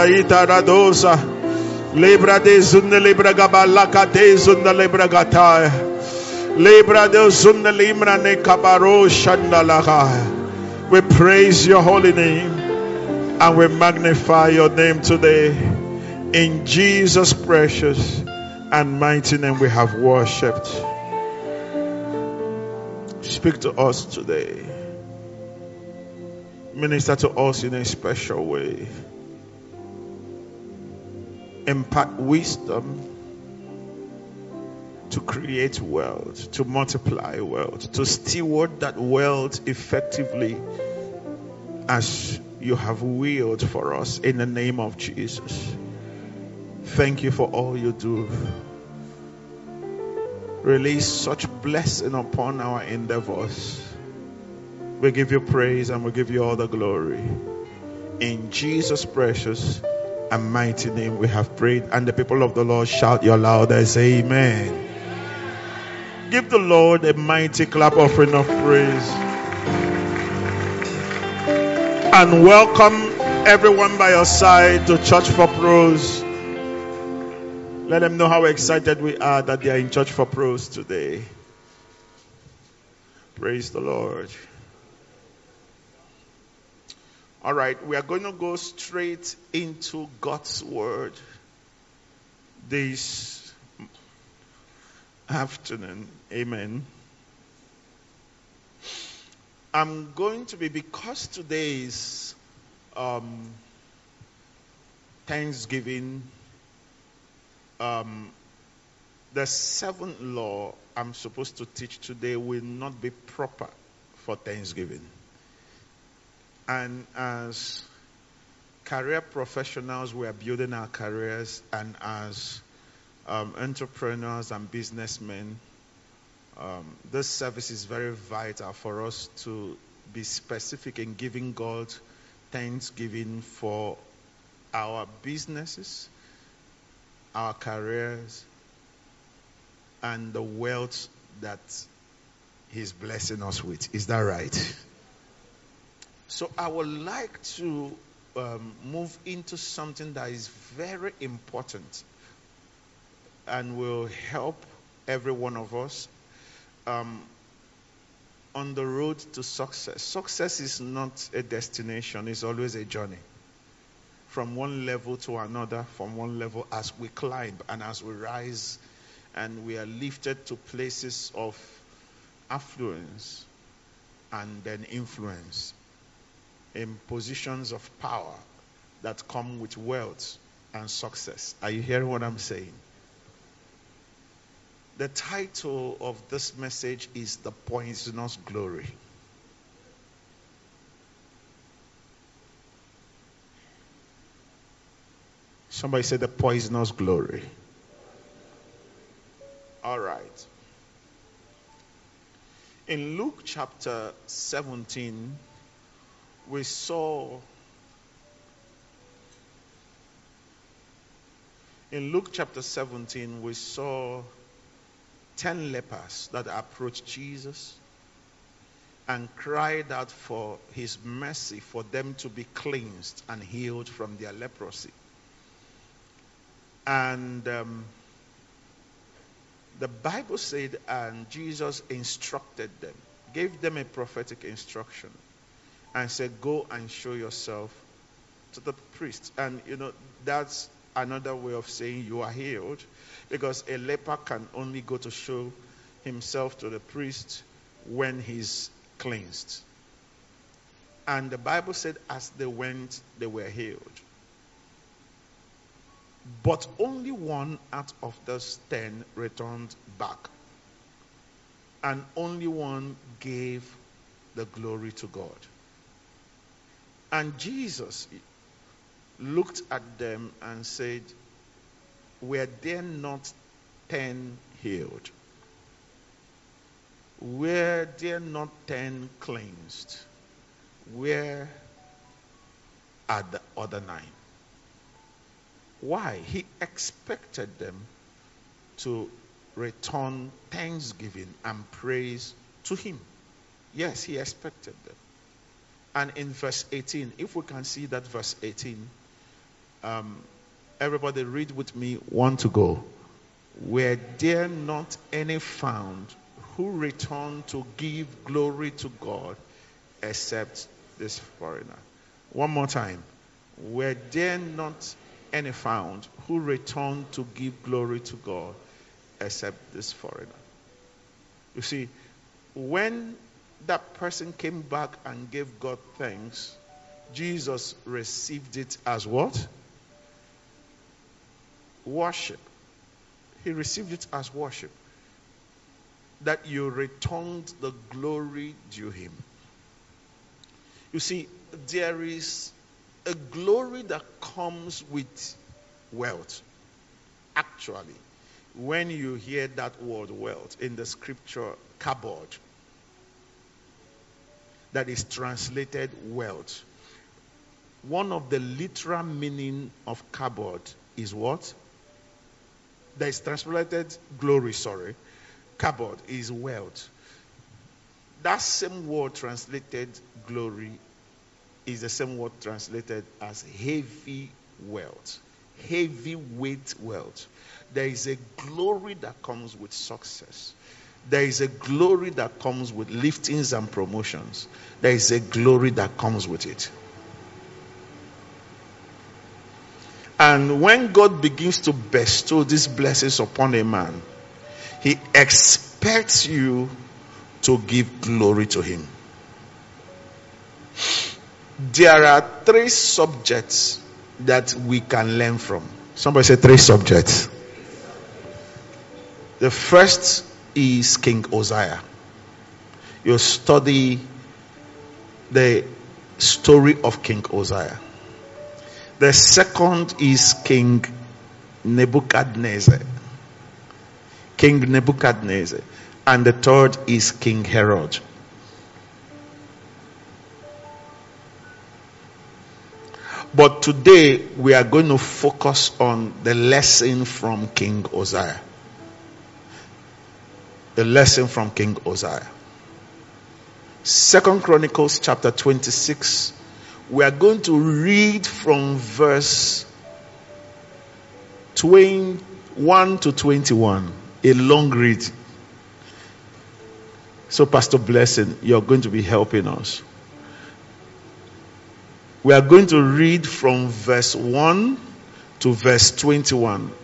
Zunda itaradosa. Libra de zunda libra gabalaka de zunda libra gataya. Libra de zunda libra ne kabaro shandalaka. We praise your holy name and we magnify your name today. In Jesus' precious and mighty name we have worshipped. Speak to us today. Minister to us in a special way. Impart wisdom to create wealth, to multiply wealth, to steward that wealth effectively as you have willed for us in the name of Jesus. Thank you for all you do. Release such blessing upon our endeavors. We give you praise and we give you all the glory. In Jesus' precious and mighty name we have prayed. And the people of the Lord shout your loudest amen. Give the Lord a mighty clap offering of praise. And welcome everyone by your side to Church for Pros. Let them know how excited we are that they are in Church for Pros today. Praise the Lord. All right, we are going to go straight into God's Word this afternoon. Amen. I'm going to be, because today is Thanksgiving, the seventh law I'm supposed to teach today will not be proper for Thanksgiving. And as career professionals, we are building our careers, and as entrepreneurs and businessmen, this service is very vital for us to be specific in giving God thanksgiving for our businesses, our careers, and the wealth that He's blessing us with. Is that right? So I would like to move into something that is very important and will help every one of us on the road to success. Success is not a destination, it's always a journey. From one level to another, from one level as we climb and as we rise and we are lifted to places of affluence and then influence in positions of power that come with wealth and success. Are you hearing what I'm saying? The title of this message is The Poisonous Glory. Somebody said The Poisonous Glory. All right. In Luke chapter 17, we saw in Luke chapter 17 we saw 10 lepers that approached Jesus and cried out for His mercy, for them to be cleansed and healed from their leprosy. And the Bible said, and Jesus instructed them, gave them a prophetic instruction, and said, go and show yourself to the priest. And that's another way of saying you are healed, because a leper can only go to show himself to the priest when he's cleansed. And the Bible said as they went, they were healed. But only one out of those 10 returned back. And only one gave the glory to God. And Jesus looked at them and said, were there not 10 healed? Were there not 10 cleansed? Where are the other 9? Why? He expected them to return thanksgiving and praise to Him. Yes, He expected them. And in verse 18, if we can see that verse 18, Everybody read with me. One to go. Were there not any found who returned to give glory to God except this foreigner? One more time. Were there not any found who returned to give glory to God except this foreigner? You see, when that person came back and gave God thanks, Jesus received it as what? Worship. He received it as worship. That you returned the glory due him. You see, there is a glory that comes with wealth. Actually, when you hear that word wealth in the scripture, kabod, that is translated wealth. One of the literal meaning of kabod is what? That is translated glory, kabod is wealth. That same word translated glory is the same word translated as heavy wealth. Heavyweight wealth. There is a glory that comes with success. There is a glory that comes with liftings and promotions. There is a glory that comes with it. And when God begins to bestow these blessings upon a man, he expects you to give glory to him. There are 3 subjects that we can learn from. Somebody say 3 subjects. The first is King Uzziah. You study the story of King Uzziah. The second is King Nebuchadnezzar. King Nebuchadnezzar. And the third is King Herod. But today we are going to focus on the lesson from King Uzziah. The lesson from King Uzziah. 2 Chronicles chapter 26. We are going to read from verse 21 to 21. A long read. So Pastor Blessing, you're going to be helping us. We are going to read from verse 1 to verse 21.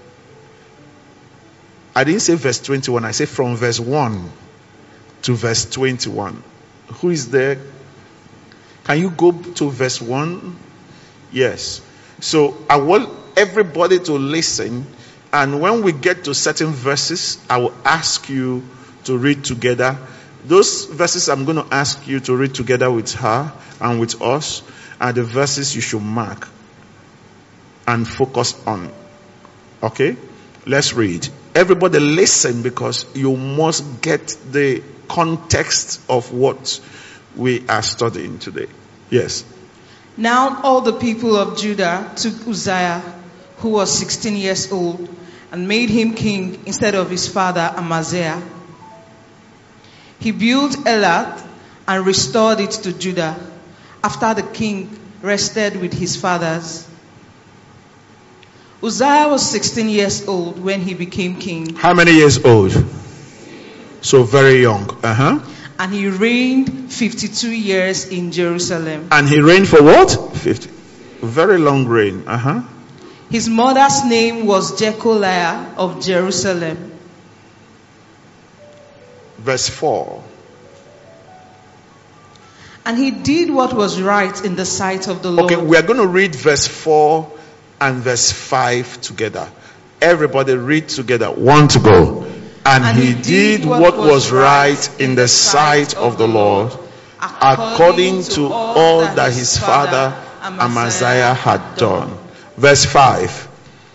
I didn't say verse 21. I said from verse 1 to verse 21. Who is there? Can you go to verse 1? Yes. So I want everybody to listen. And when we get to certain verses, I will ask you to read together. Those verses I'm going to ask you to read together with her and with us are the verses you should mark and focus on. Okay? Let's read. Everybody listen, because you must get the context of what we are studying today. Yes. Now all the people of Judah took Uzziah, who was 16 years old, and made him king instead of his father Amaziah. He built Elath and restored it to Judah, after the king rested with his fathers. Uzziah was 16 years old when he became king. How many years old? So very young. And he reigned 52 years in Jerusalem. And he reigned for what? 50. Very long reign. His mother's name was Jecholiah of Jerusalem. Verse 4. And he did what was right in the sight of the Lord. Okay, we are going to read verse 4 and verse 5 together. Everybody read together. One to go. And he did what was right in the sight of the Lord, according to all that his father Amaziah had done. Verse 5.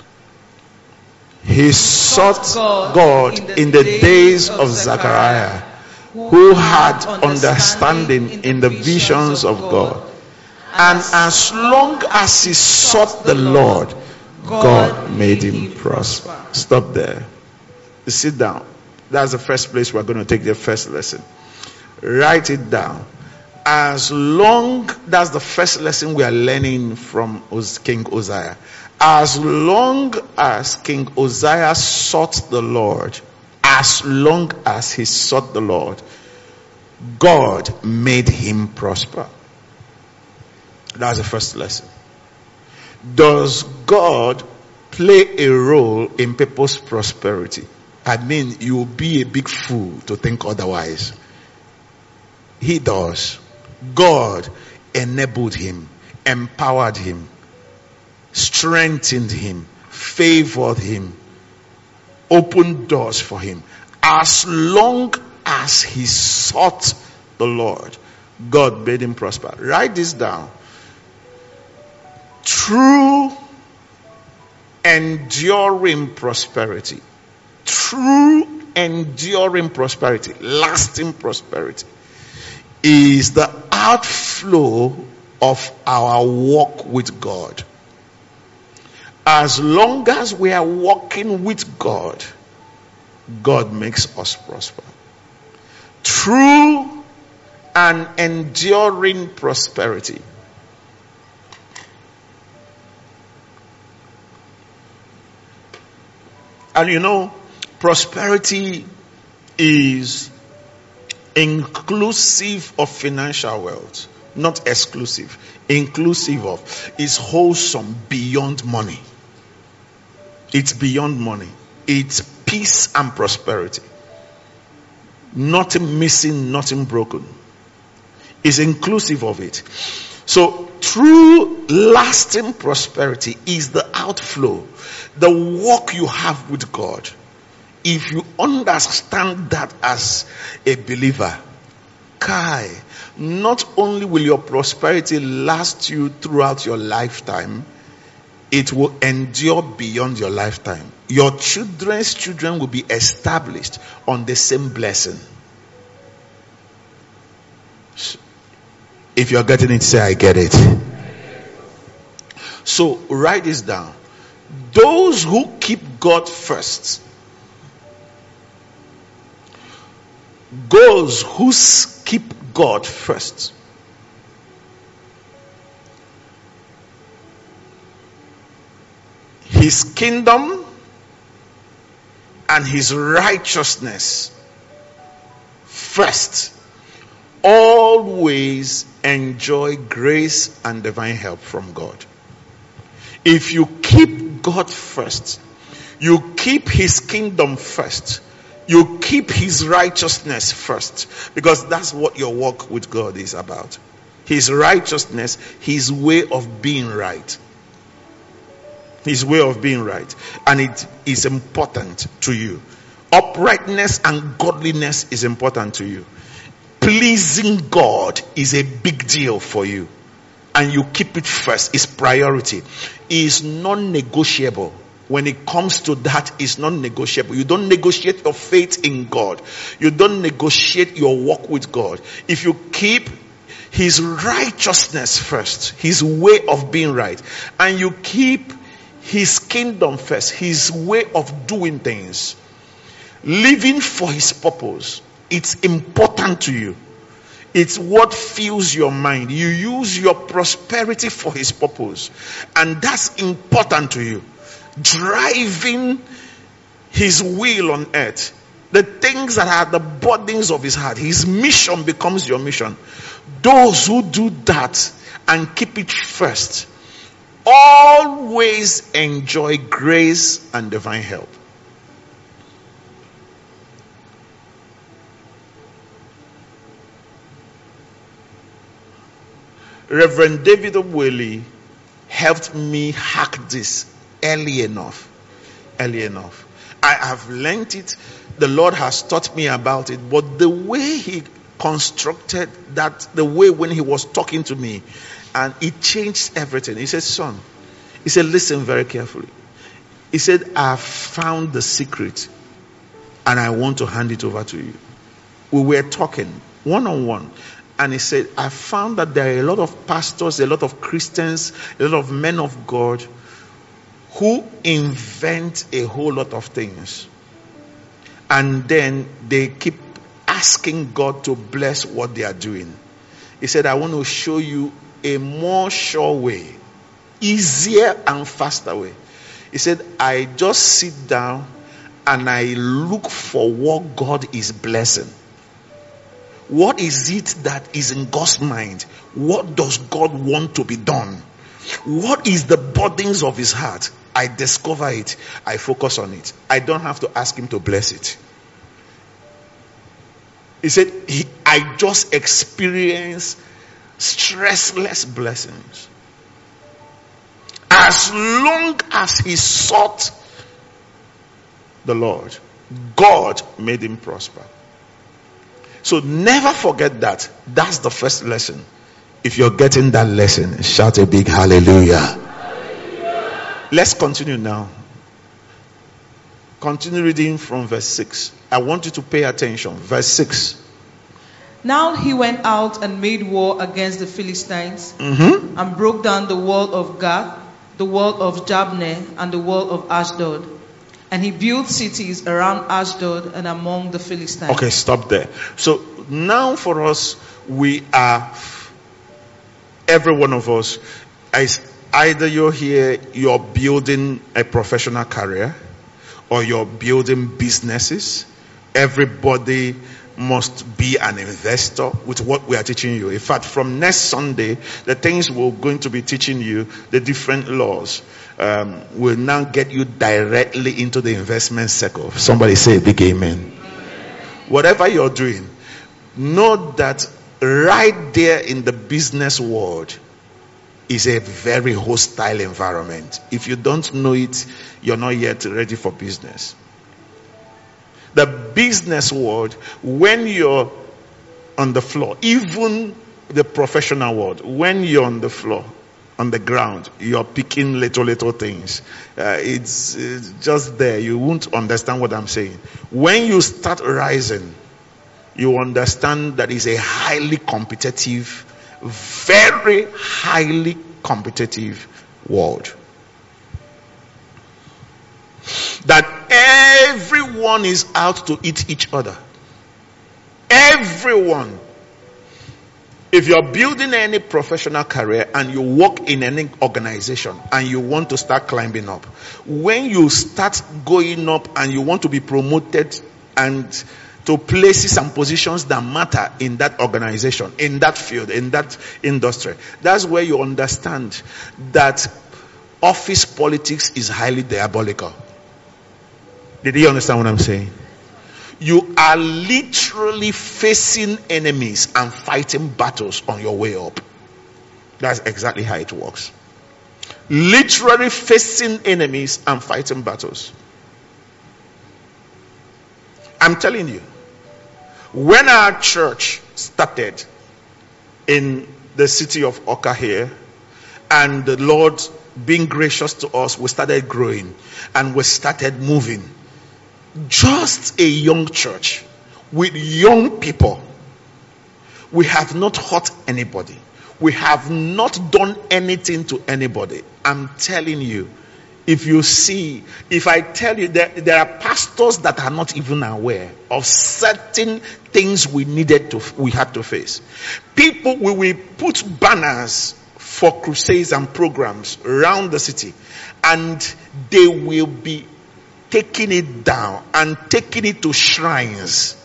He sought God in the days of Zechariah, who had understanding in the visions of God. And as long as he sought the Lord, God made him prosper. Stop there. Sit down. That's the first place we're going to take the first lesson. Write it down. That's the first lesson we are learning from King Uzziah. As long as King Uzziah sought the Lord, as long as he sought the Lord, God made him prosper. That's the first lesson. Does God play a role in people's prosperity? I mean, you will be a big fool to think otherwise. He does. God enabled him, empowered him, strengthened him, favored him, opened doors for him. As long as he sought the Lord, God made him prosper. Write this down. True enduring prosperity, true enduring prosperity, lasting prosperity, is the outflow of our walk with God. As long as we are walking with God, God makes us prosper. True and enduring prosperity. And you know, prosperity is inclusive of financial wealth, not exclusive. Inclusive of, is wholesome beyond money. It's beyond money. It's peace and prosperity. Nothing missing, nothing broken. It's inclusive of it. So true lasting prosperity is the outflow, the walk you have with God. If you understand that as a believer, not only will your prosperity last you throughout your lifetime, it will endure beyond your lifetime. Your children's children will be established on the same blessing. If you're getting it, say, I get it. So write this down. Those who keep God first, those who keep God first, His kingdom and His righteousness first, always enjoy grace and divine help from God. If you keep God first, you keep His kingdom first, you keep His righteousness first, because that's what your walk with God is about. His righteousness, His way of being right. His way of being right. And it is important to you. Uprightness and godliness is important to you. Pleasing God is a big deal for you. And you keep it first. It's priority. It's non-negotiable. When it comes to that, it's non-negotiable. You don't negotiate your faith in God. You don't negotiate your walk with God. If you keep His righteousness first, His way of being right, and you keep His kingdom first, His way of doing things, living for His purpose, it's important to you. It's what fills your mind. You use your prosperity for His purpose, and that's important to you. Driving His will on earth, the things that are the burdens of His heart, His mission becomes your mission. Those who do that and keep it first always enjoy grace and divine help. Reverend David Obweli helped me hack this early enough. I have learned it. The Lord has taught me about it. But the way He constructed that, the way when He was talking to me, and it changed everything. He said, son, he said, listen very carefully. He said, I found the secret and I want to hand it over to you. We were talking one-on-one. And he said, I found that there are a lot of pastors, a lot of Christians, a lot of men of God who invent a whole lot of things. And then they keep asking God to bless what they are doing. He said, I want to show you a more sure way easier and faster way. He said, I just sit down and I look for what God is blessing. What is it that is in God's mind? What does God want to be done? What is the burdens of his heart? I discover it. I focus on it. I don't have to ask him to bless it. He said, I just experience stressless blessings. As long as he sought the Lord, God made him prosper. So never forget that. That's the first lesson. If you're getting that lesson, shout a big hallelujah. Hallelujah. Let's continue now. Continue reading from verse 6. I want you to pay attention. Verse 6. Now he went out and made war against the Philistines, and broke down the wall of Gath, the wall of Jabneh, and the wall of Ashdod. And he built cities around Ashdod and among the Philistines. Okay, stop there. So now for us, we are, every one of us, is either you're here, you're building a professional career, or you're building businesses. Everybody must be an investor with what we are teaching you. In fact, from next Sunday, the things we're going to be teaching you, the different laws, will now get you directly into the investment circle. Somebody say a big amen. Whatever you're doing, know that right there in the business world is a very hostile environment. If you don't know it, you're not yet ready for business. The business world, when you're on the floor, even the professional world, when you're on the floor, on the ground, you're picking little things. It's just there. You won't understand what I'm saying. When you start rising, you understand that it's a highly competitive, very highly competitive world. That everyone is out to eat each other. Everyone. If you're building any professional career and you work in any organization and you want to start climbing up, when you start going up and you want to be promoted and to places and positions that matter in that organization, in that field, in that industry, that's where you understand that office politics is highly diabolical. Did you understand what I'm saying? You are literally facing enemies and fighting battles on your way up. That's exactly how it works. Literally facing enemies and fighting battles. I'm telling you, when our church started in the city of Oka here, and the Lord being gracious to us, we started growing and we started moving. Just a young church with young people. We have not hurt anybody. We have not done anything to anybody. I'm telling you, if I tell you that there are pastors that are not even aware of certain things we had to face. People, we will put banners for crusades and programs around the city, and they will be taking it down and taking it to shrines.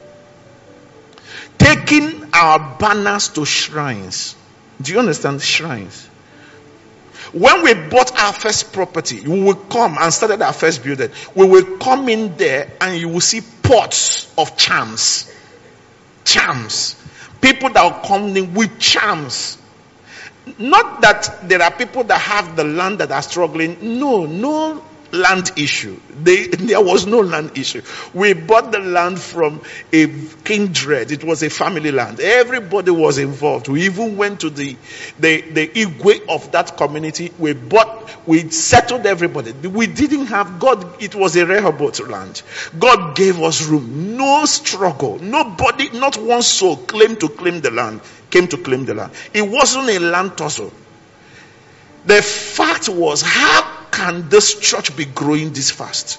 Taking our banners to shrines. Do you understand? Shrines. When we bought our first property, we will come and started our first building. We will come in there and you will see pots of charms. Charms. People that will come in with charms. Not that there are people that have the land that are struggling. No land issue. There was no land issue. We bought the land from a kindred. It was a family land. Everybody was involved. We even went to the Igwe of that community. We settled everybody. We didn't have God. It was a Rehoboth land. God gave us room. No struggle. Nobody, not one soul came to claim the land. It wasn't a land tussle. The fact was, how can this church be growing this fast?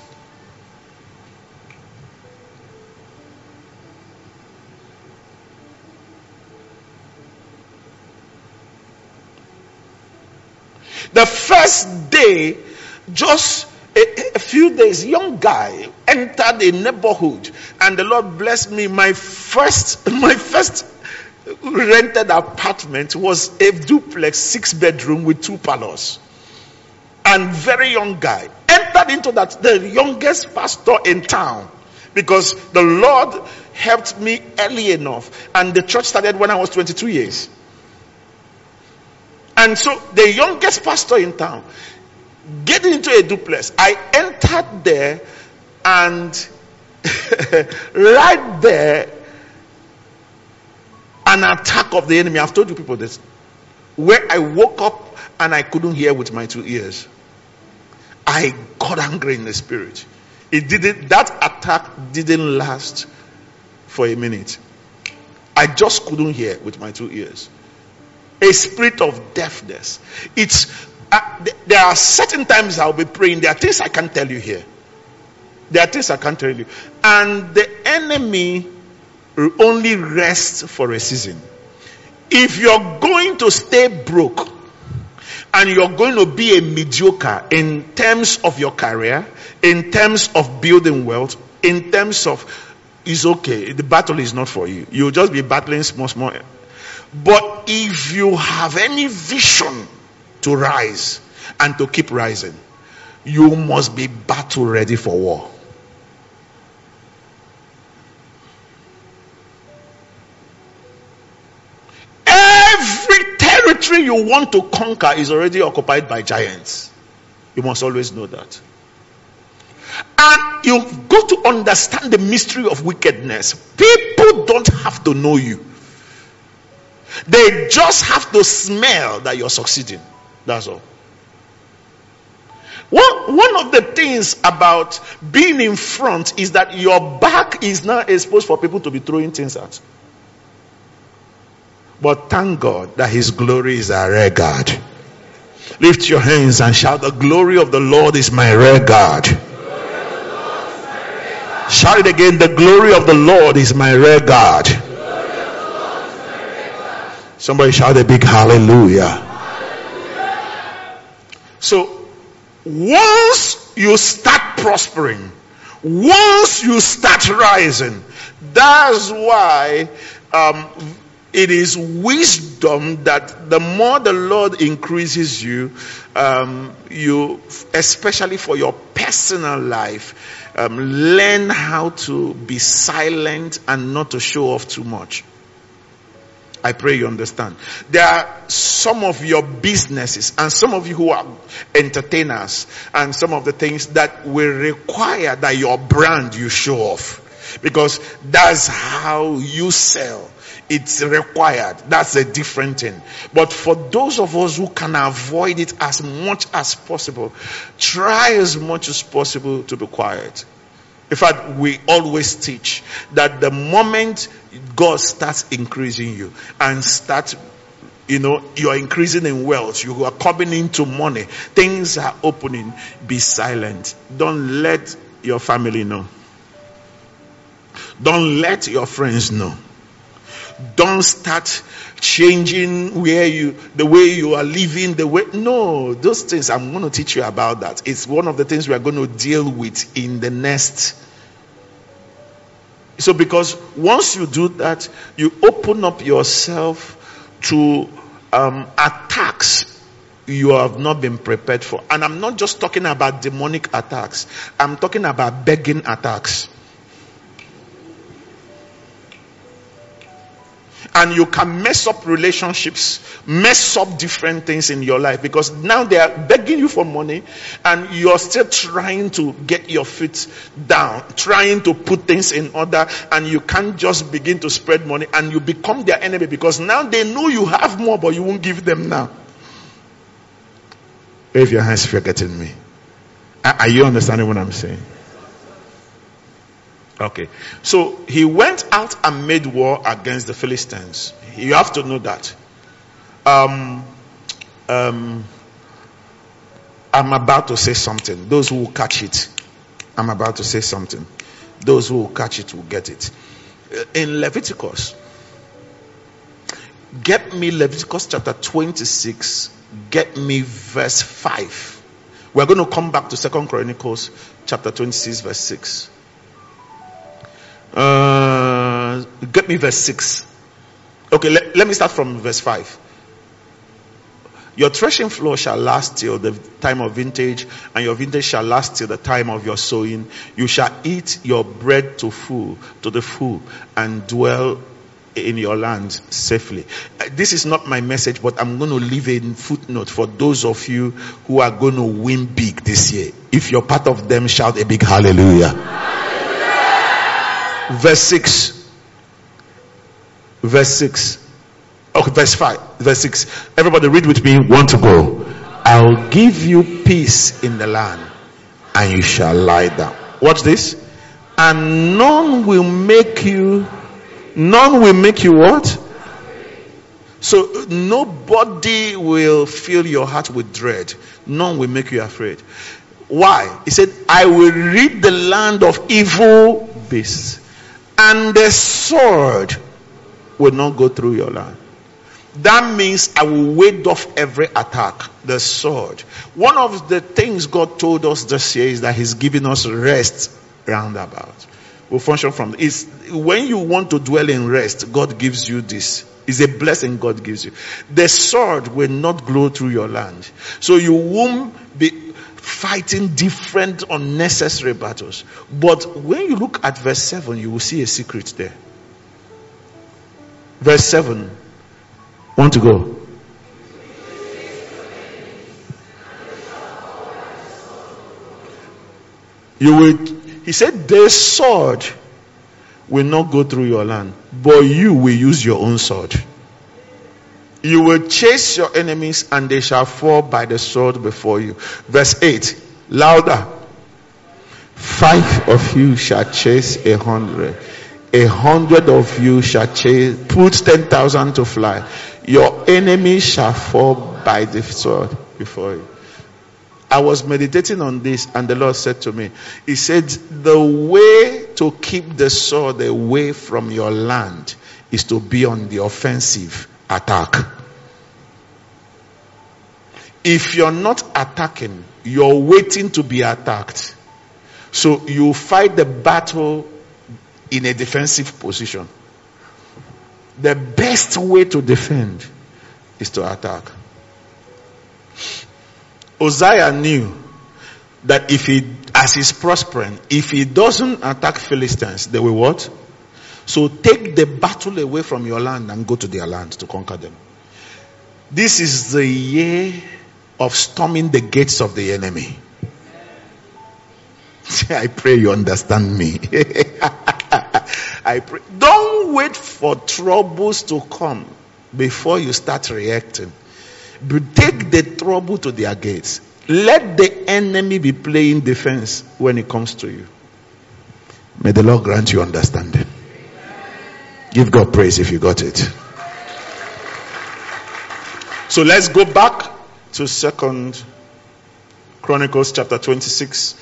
The first day, just a few days, young guy entered a neighborhood, and the Lord blessed me. My first rented apartment was a duplex, 6-bedroom with 2 parlors. And very young guy entered into that, the youngest pastor in town, because the Lord helped me early enough, and the church started when I was 22 years. And so the youngest pastor in town, getting into a duplex, I entered there, and right there, an attack of the enemy. I've told you people this, where I woke up and I couldn't hear with my 2 ears. I got angry in the spirit. That attack didn't last for a minute. I just couldn't hear with my 2 ears. A spirit of deafness. There are certain times I'll be praying. There are things I can't tell you here. There are things I can't tell you. And the enemy only rests for a season. If you're going to stay broke, and you're going to be a mediocre in terms of your career, in terms of building wealth, in terms of, it's okay, the battle is not for you. You'll just be battling small. But if you have any vision to rise and to keep rising, you must be battle ready for war. Every territory you want to conquer is already occupied by giants. You must always know that. And you've got to understand the mystery of wickedness. People don't have to know you. They just have to smell that you're succeeding. That's all. One of the things about being in front is that your back is not exposed for people to be throwing things at. But thank God that His glory is our rear guard. Lift your hands and shout, the glory of the Lord is my rear guard. Shout it again, the glory of the Lord is my rear guard. Somebody shout a big hallelujah. So once you start prospering, once you start rising, that's why it is wisdom that the more the Lord increases you, especially for your personal life, learn how to be silent and not to show off too much. I pray you understand. There are some of your businesses and some of you who are entertainers and some of the things that will require that your brand you show off, because that's how you sell. It's required. That's a different thing. But for those of us who can avoid it as much as possible, try as much as possible to be quiet. In fact, we always teach that the moment God starts increasing you and you're increasing in wealth, you are coming into money, things are opening, be silent. Don't let your family know. Don't let your friends know. Don't start changing the way you are living, no, those things, I'm going to teach you about that. It's one of the things we are going to deal with in the next. So because once you do that, you open up yourself to attacks you have not been prepared for. And I'm not just talking about demonic attacks. I'm talking about begging attacks. And you can mess up relationships, mess up different things in your life, because now they are begging you for money and you're still trying to get your feet down, trying to put things in order, and you can't just begin to spread money and you become their enemy, because now they know you have more but you won't give them now. Wave your hands if you're getting me. Are you understanding what I'm saying? Okay, so he went out and made war against the Philistines. You have to know that. I'm about to say something. Those who will catch it, I'm about to say something. Those who will catch it will get it. In Leviticus, get me Leviticus chapter 26 get me verse 5. We're going to come back to 2 Chronicles chapter 26 verse 6. Get me verse 6. Okay, let me start from verse 5. Your threshing floor shall last till the time of vintage, and your vintage shall last till the time of your sowing. You shall eat your bread to the full, and dwell in your land safely. This is not my message, but I'm going to leave a footnote for those of you who are going to win big this year. If you're part of them, shout a big hallelujah. Hallelujah. Verse 6. Verse 6. Okay, verse 5, verse 6. Everybody read with me. Want to go? I'll give you peace in the land, and you shall lie down. Watch this. And none will make you what? So nobody will fill your heart with dread. None will make you afraid. Why? He said, I will rid the land of evil beasts, and the sword will not go through your land. That means I will ward off every attack. The sword. One of the things God told us this year is that He's giving us rest roundabout. We'll function from it. When you want to dwell in rest, God gives you this. It's a blessing God gives you. The sword will not glow through your land. So you won't be fighting different unnecessary battles. But when you look at verse 7, you will see a secret there. Verse 7. Want to go? He said, the sword will not go through your land, but you will use your own sword. You will chase your enemies, and they shall fall by the sword before you. Verse 8. Louder. 5 of you shall chase 100. 100 of you shall put 10,000 to fly. Your enemy shall fall by the sword before you. I was meditating on this, and the Lord said to me, He said, the way to keep the sword away from your land is to be on the offensive attack. If you're not attacking, you're waiting to be attacked. So you fight the battle in a defensive position. The best way to defend is to attack. Uzziah knew that as he's prospering, if he doesn't attack Philistines, they will what? So take the battle away from your land and go to their land to conquer them. This is the year of storming the gates of the enemy. I pray you understand me. I pray. Don't wait for troubles to come before you start reacting. But take the trouble to their gates. Let the enemy be playing defense when it comes to you. May the Lord grant you understanding. Give God praise if you got it. So let's go back to 2 Chronicles chapter 26,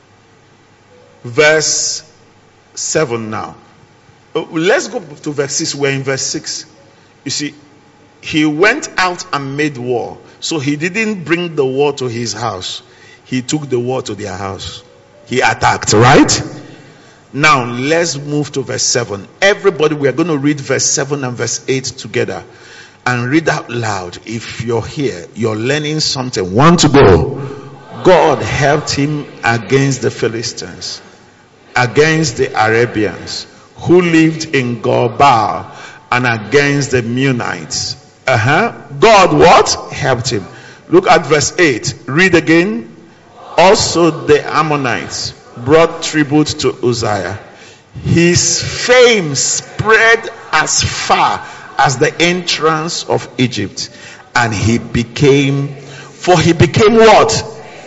verse 7 now. Let's go to verse 6. We're in verse 6. You see, he went out and made war. So he didn't bring the war to his house. He took the war to their house. He attacked, right? Now let's move to verse 7. Everybody, we are going to read verse 7 and verse 8 together. And read out loud. If you're here, you're learning something. Want to go? God helped him against the Philistines, against the Arabians who lived in Gobal, and against the Meunites. God what? Helped him. Look at verse 8. Read again. Also the Ammonites brought tribute to Uzziah. His fame spread as far as the entrance of Egypt, and he became what?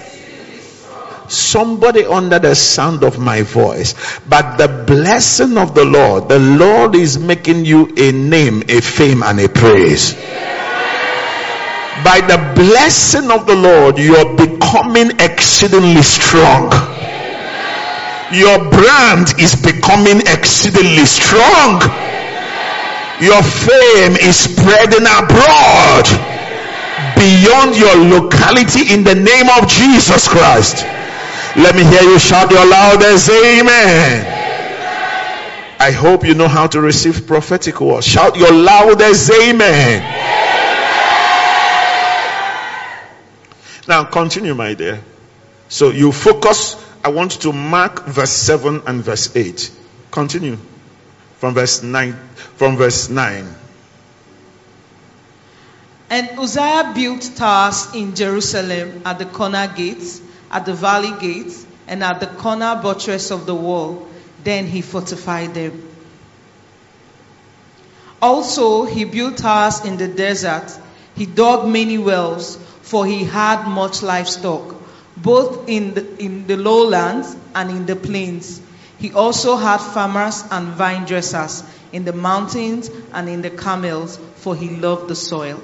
Somebody under the sound of my voice. But the blessing of the Lord is making you a name, a fame, and a praise. By the blessing of the Lord, you're becoming exceedingly strong. Your brand is becoming exceedingly strong. Your fame is spreading abroad. beyond your locality in the name of Jesus Christ. Let me hear you shout your loudest amen. I hope you know how to receive prophetic words. Shout your loudest amen. Now continue, my dear. So you focus. I want you to mark verse 7 and verse 8. Continue from verse 9. And Uzziah built towers in Jerusalem at the corner gates, at the valley gates, and at the corner buttress of the wall. Then he fortified them. Also he built towers in the desert. He dug many wells, for he had much livestock, both in the lowlands and in the plains. He also had farmers and vine dressers in the mountains and in the Carmels, for he loved the soil.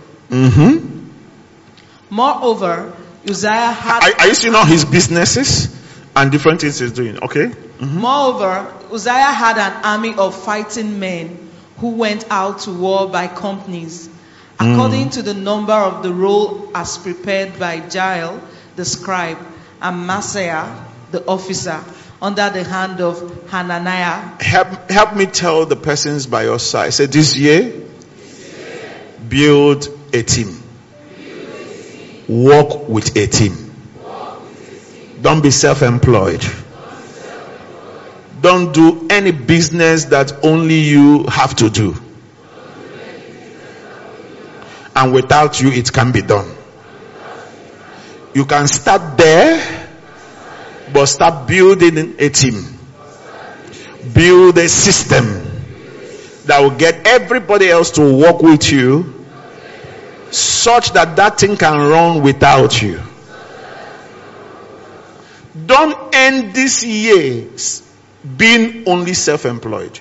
Moreover, Uzziah had... Are you seeing all his businesses and different things he's doing? Okay. Moreover, Uzziah had an army of fighting men who went out to war by companies, according to the number of the roll as prepared by Jael the scribe and Maaseiah the officer, under the hand of Hananiah. Help me tell the persons by your side. Say, this year, build a team. Work with a team. Don't be self-employed. Don't do any business that only you have to do. And without you, it can be done. You can start there, but start building a team. Build a system that will get everybody else to work with you, such that that thing can run without you. Don't end this year being only self-employed.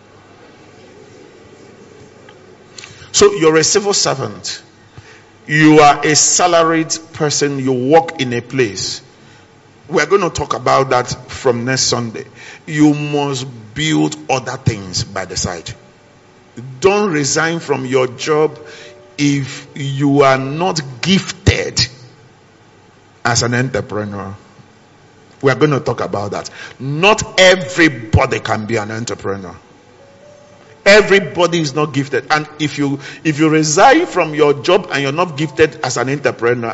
So you're a civil servant. You are a salaried person. You work in a place. We're going to talk about that from next Sunday. You must build other things by the side. Don't resign from your job if you are not gifted as an entrepreneur. We are going to talk about that. Not everybody can be an entrepreneur. Everybody is not gifted. And if you resign from your job and you're not gifted as an entrepreneur,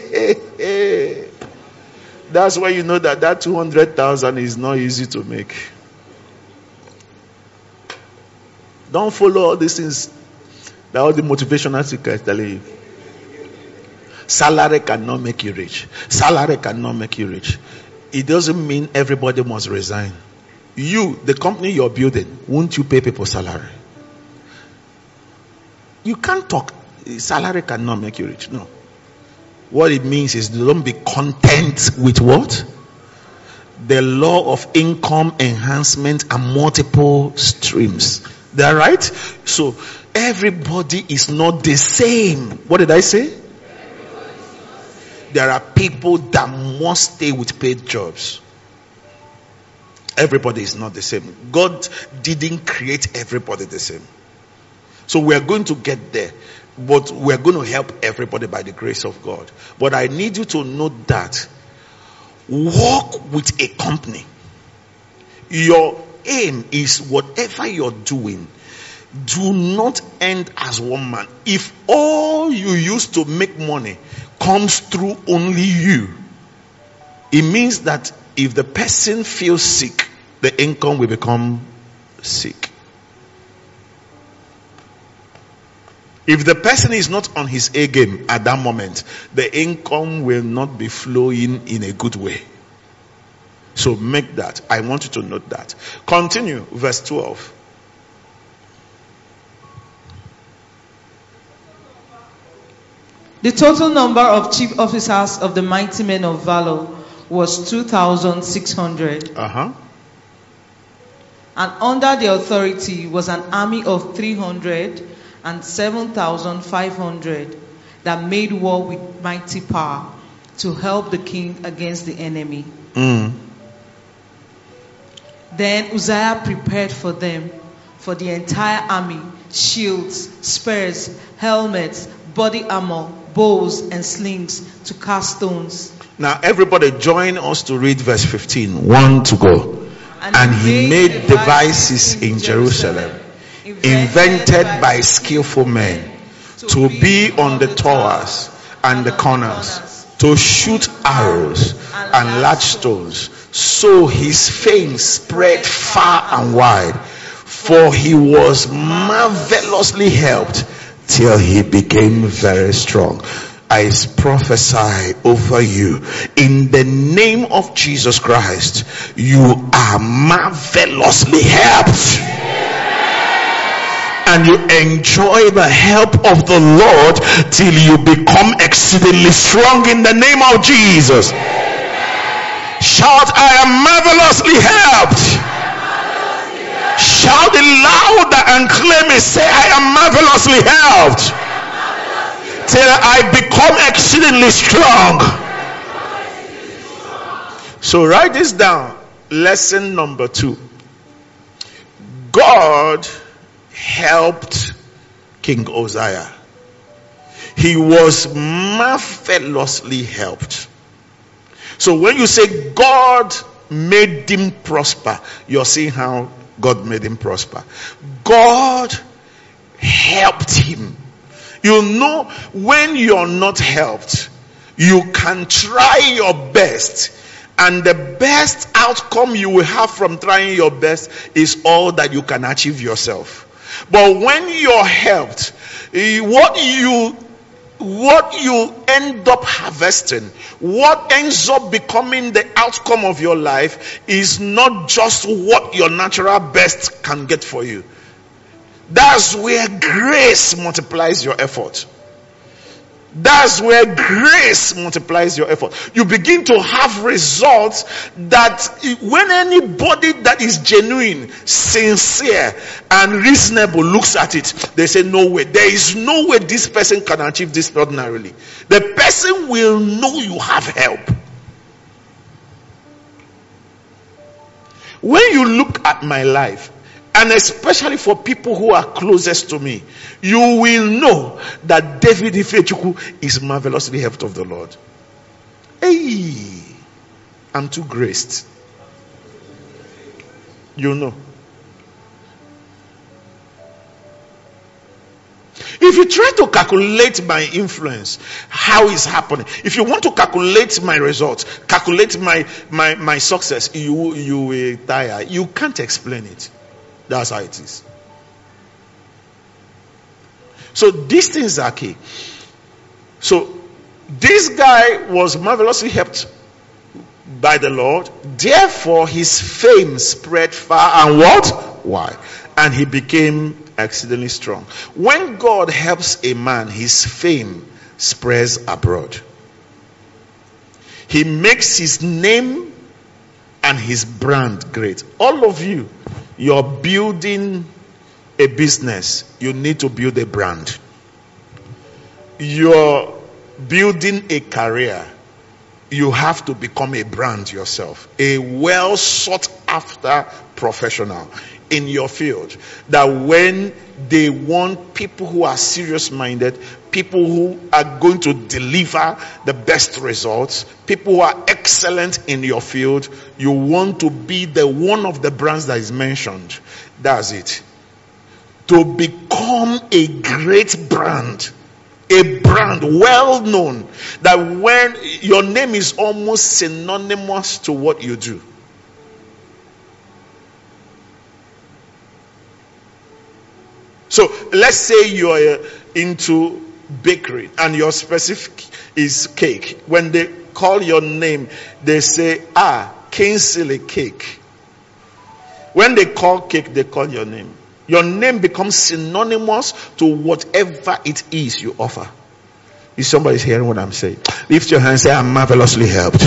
that's why you know that 200,000 is not easy to make. Don't follow all these things that all the motivational speakers tell you. Salary cannot make you rich. Salary cannot make you rich. It doesn't mean everybody must resign. You, the company you're building, won't you pay people salary? You can't talk. Salary cannot make you rich. No. What it means is don't be content with what? The law of income enhancement and multiple streams. That right? So everybody is not the same. What did I say? There are people that must stay with paid jobs. Everybody is not the same. God didn't create everybody the same. So we are going to get there. But we are going to help everybody by the grace of God. But I need you to note that work with a company. Your aim is whatever you're doing, do not end as one man. If all you use to make money comes through only you, it means that if the person feels sick, the income will become sick. If the person is not on his A game at that moment, the income will not be flowing in a good way. So make that. I want you to note that. Continue, verse 12. The total number of chief officers of the mighty men of valor was 2,600. And under their authority was an army of 300 and 7,500 that made war with mighty power to help the king against the enemy. Then Uzziah prepared for them, for the entire army, shields, spears, helmets, body armor, bows and slings to cast stones. Now everybody join us to read verse 15. 1 to go. And he made devices in Jerusalem, invented by skillful men, to be on the towers and the corners, to shoot arrows and large stones. So his fame spread far and wide, for he was marvelously helped till he became very strong. I prophesy over you in the name of Jesus Christ, you are marvelously helped. And you enjoy the help of the Lord till you become exceedingly strong in the name of Jesus. Shout, I am marvelously helped. Shout it louder and claim it. Say, I am marvelously helped till I become exceedingly strong. So write this down. Lesson number 2. God helped King Uzziah. He was marvelously helped. So when you say God made him prosper, you're seeing how God made him prosper. God helped him. You know, when you're not helped, you can try your best, and the best outcome you will have from trying your best is all that you can achieve yourself. But when you're helped, what you end up harvesting, what ends up becoming the outcome of your life, is not just what your natural best can get for you. That's where grace multiplies your effort. That's where grace multiplies your effort. You begin to have results that when anybody that is genuine, sincere, and reasonable looks at it, they say, no way. There is no way this person can achieve this ordinarily. The person will know you have help. When you look at my life, and especially for people who are closest to me, you will know that David Ifechukwu is marvelously helped of the Lord. Hey, I'm too graced. You know. If you try to calculate my influence, how it's happening, if you want to calculate my results, calculate my success, you will tire. You can't explain it. That's how it is. So these things are key. So this guy was marvelously helped by the Lord. Therefore his fame spread far and what? Wide. And he became exceedingly strong. When God helps a man, his fame spreads abroad. He makes his name and his brand great. All of you, you're building a business, you need to build a brand. You're building a career, you have to become a brand yourself. A well sought after professional in your field. That when they want people who are serious minded, people who are going to deliver the best results, people who are excellent in your field, you want to be the one of the brands that is mentioned. That's it. To become a great brand, a brand well known, that when your name is almost synonymous to what you do. So let's say you're into bakery and your specific is cake. When they call your name, they say, Kingsley Cake. When they call cake, they call your name. Your name becomes synonymous to whatever it is you offer. If somebody's hearing what I'm saying, lift your hand and say, I'm marvelously helped.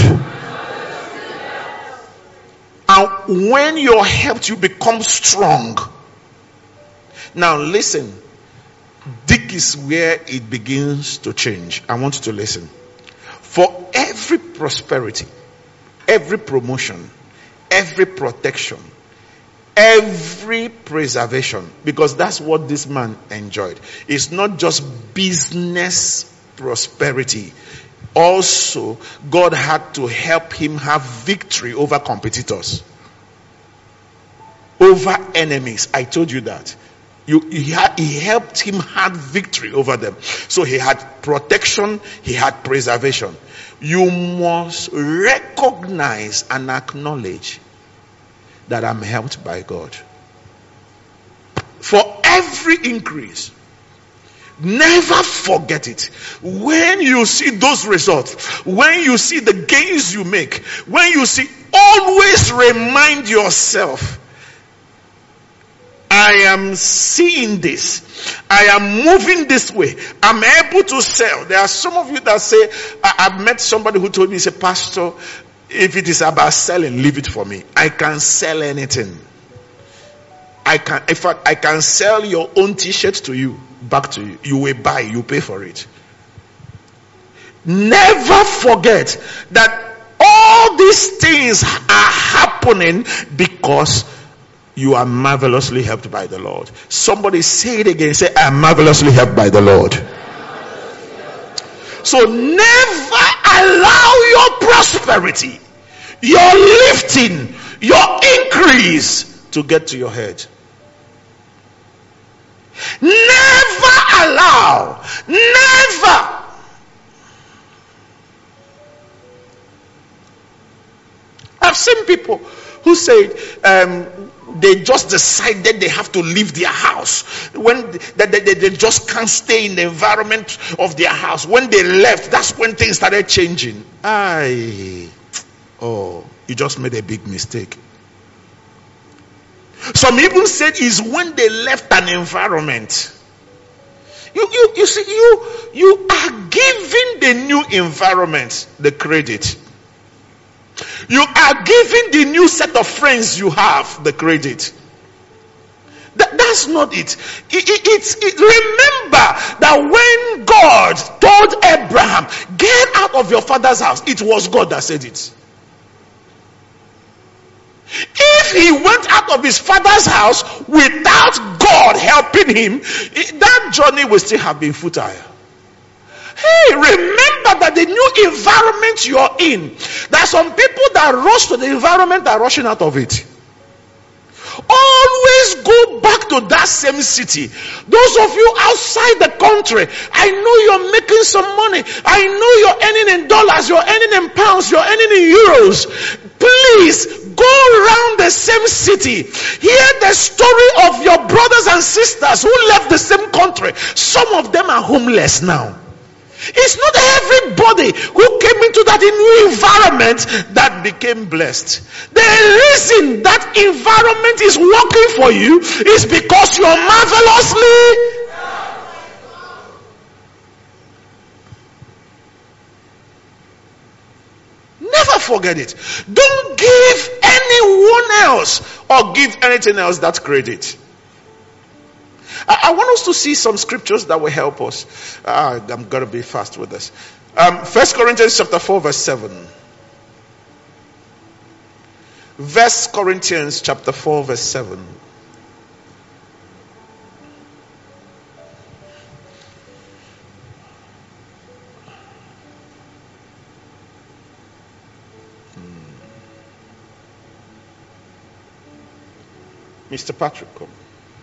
And when you're helped, you become strong. Now listen, this is where it begins to change. I want you to listen. For every prosperity, every promotion, every protection, every preservation, because that's what this man enjoyed. It's not just business prosperity, also God had to help him have victory over competitors, over enemies. I told you that. He helped him have victory over them. So he had protection, he had preservation. You must recognize and acknowledge that I'm helped by God. For every increase, never forget it. When you see those results, when you see the gains you make, when you see, always remind yourself, I am seeing this. I am moving this way. I'm able to sell. There are some of you that say, I've met somebody who told me, he said, Pastor, if it is about selling, leave it for me. I can sell anything. In fact, I can sell your own t-shirt to you, back to you. You will buy, you pay for it. Never forget that all these things are happening because you are marvelously helped by the Lord. Somebody say it again. Say, I am marvelously helped by the Lord. So never allow your prosperity, your lifting, your increase to get to your head. Never allow. Never. I've seen people who said they just decided they have to leave their house. When they just can't stay in the environment of their house. When they left, that's when things started changing. You just made a big mistake. Some even said it's when they left an environment. You see, you are giving the new environment the credit. You are giving the new set of friends you have the credit. That's not it. Remember that when God told Abraham, get out of your father's house, it was God that said it. If he went out of his father's house without God helping him, that journey would still have been futile. Hey, remember that the new environment you're in, there are some people that rush to the environment are rushing out of it. Always go back to that same city. Those of you outside the country, I know you're making some money. I know you're earning in dollars, you're earning in pounds, you're earning in euros. Please go around the same city. Hear the story of your brothers and sisters who left the same country. Some of them are homeless now. It's not everybody who came into that new environment that became blessed. The reason that environment is working for you is because you're marvelously. Never forget it. Don't give anyone else or give anything else that credit. I want us to see some scriptures that will help us. I'm going to be fast with this. 1 Corinthians chapter 4 verse 7. 1 Corinthians chapter 4 verse 7. Mr. Patrick, come.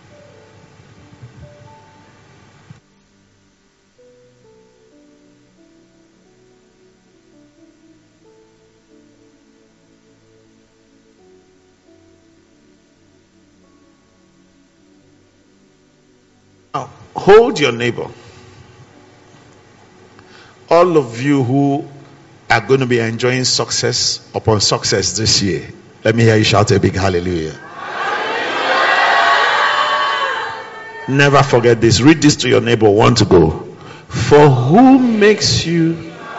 Now, hold your neighbor. All of you who are going to be enjoying success upon success this year, let me hear you shout a big hallelujah. Never forget this. Read this to your neighbor. Want to go? For who makes you?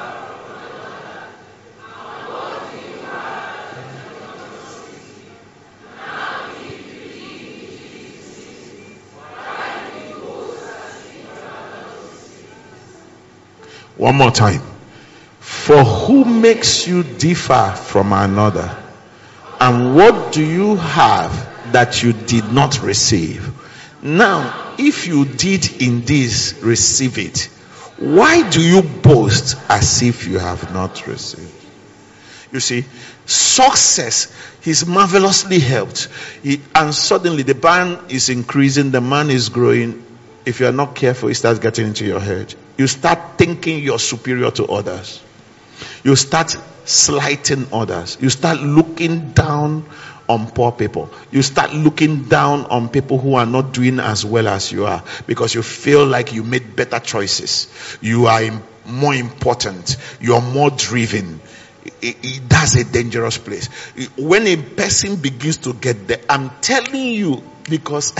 One more time. For who makes you differ from another? And what do you have that you did not receive? Now, if you did in this receive it, Why do you boast as if you have not received? You see, success, he's marvelously helped. And suddenly the barn is increasing, the man is growing. If you are not careful, it starts getting into your head. You start thinking you're superior to others. You start slighting others. You start looking down on poor people. You start looking down on people who are not doing as well as you are, because you feel like you made better choices. You are more important. You are more driven. That's a dangerous place. When a person begins to get there, I'm telling you, because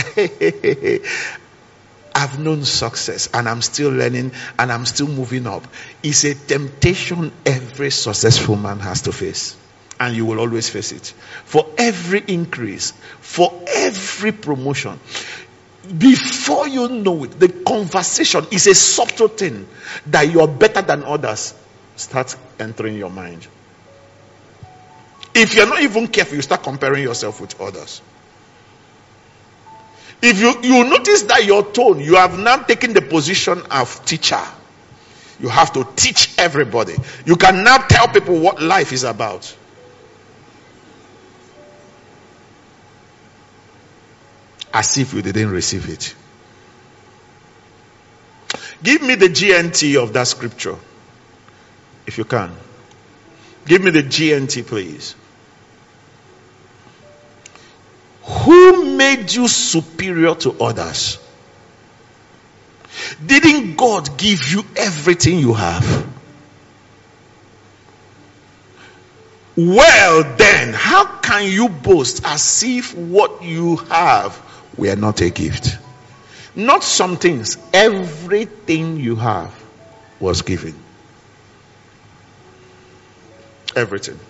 I've known success and I'm still learning and I'm still moving up. It's a temptation every successful man has to face. And you will always face it. For every increase, for every promotion, before you know it, the conversation is a subtle thing that you are better than others starts entering your mind. If you're not even careful, you start comparing yourself with others. If you notice that your tone, you have now taken the position of teacher. You have to teach everybody. You can now tell people what life is about. As if you didn't receive it. Give me the GNT of that scripture, if you can. Give me the GNT, please. Who made you superior to others? Didn't God give you everything you have? Well then, how can you boast as if what you have were not a gift? Not some things. Everything you have was given. Everything.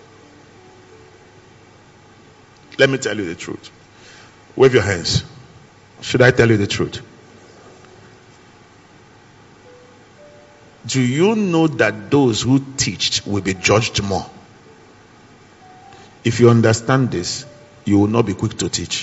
Let me tell you the truth. Wave your hands. Should I tell you the truth? Do you know that those who teach will be judged more? If you understand this, you will not be quick to teach.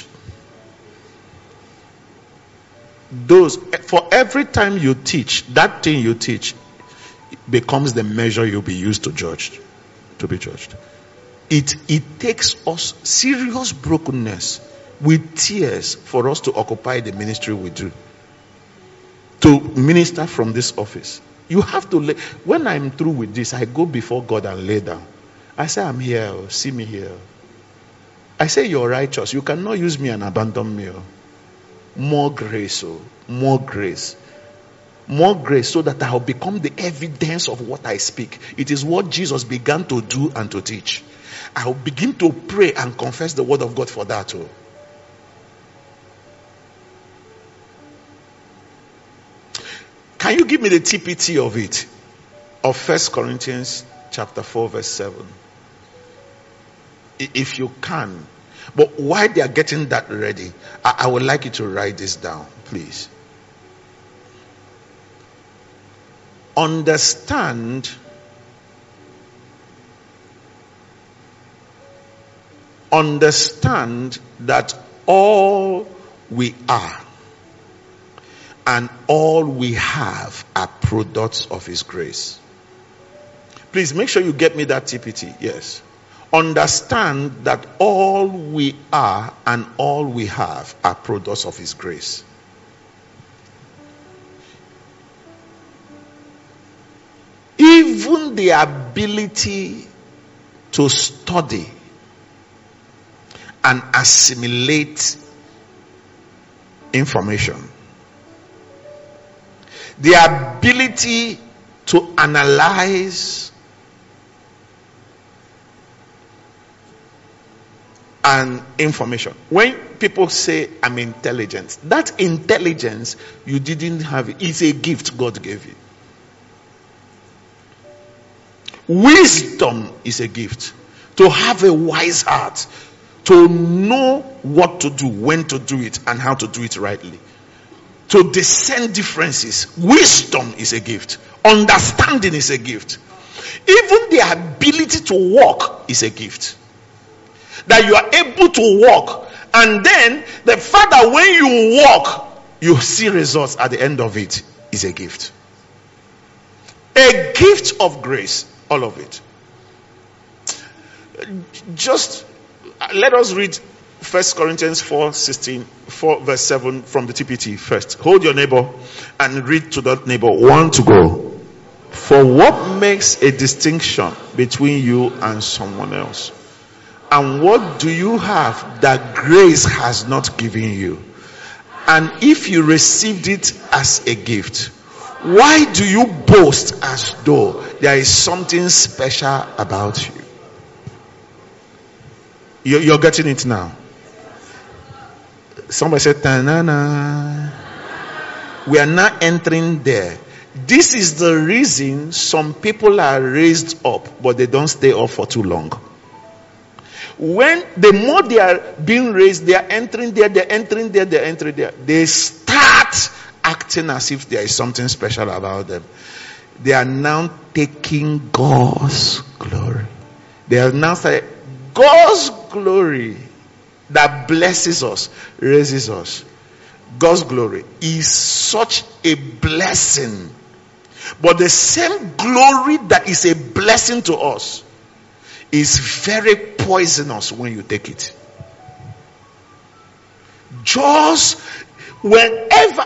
For every time you teach, that thing you teach becomes the measure you'll be used to be judged. It takes us serious brokenness with tears for us to occupy the ministry we do, to minister from this office. You have to when I'm through with this, I go before God and lay down. I say, I'm here, see me here. I say, you're righteous. You cannot use me and abandon me. More grace, more grace. More grace, so that I'll become the evidence of what I speak. It is what Jesus began to do and to teach. I'll begin to pray and confess the word of God for that too. Can you give me the TPT of it? Of 1 Corinthians chapter 4 verse 7. If you can. But while they are getting that ready, I would like you to write this down, please. Understand that all we are and all we have are products of His grace. Please make sure you get me that TPT. Yes. Understand that all we are and all we have are products of His grace. Even the ability to study and assimilate information, the ability to analyze and information. When people say I'm intelligent, that intelligence you didn't have. It's a gift God gave you. Wisdom is a gift. To have a wise heart, to know what to do, when to do it, and how to do it rightly. To discern differences. Wisdom is a gift. Understanding is a gift. Even the ability to walk is a gift. That you are able to walk, and then the fact that when you walk, you see results at the end of it is a gift. A gift of grace. All of it. Just let us read 1 Corinthians 4 verse 7 from the TPT first. Hold your neighbor and read to that neighbor. 1 to go. For what makes a distinction between you and someone else? And what do you have that grace has not given you? And if you received it as a gift, why do you boast as though there is something special about you? You're getting it now. Somebody said, ta-na-na. We are not entering there. This is the reason some people are raised up, but they don't stay up for too long. When the more they are being raised, they are entering there, they're entering there, they're entering there. They start acting as if there is something special about them. They are now taking God's glory. They are now saying, God's glory that blesses us, raises us. God's glory is such a blessing. But the same glory that is a blessing to us is very poisonous when you take it. Just whenever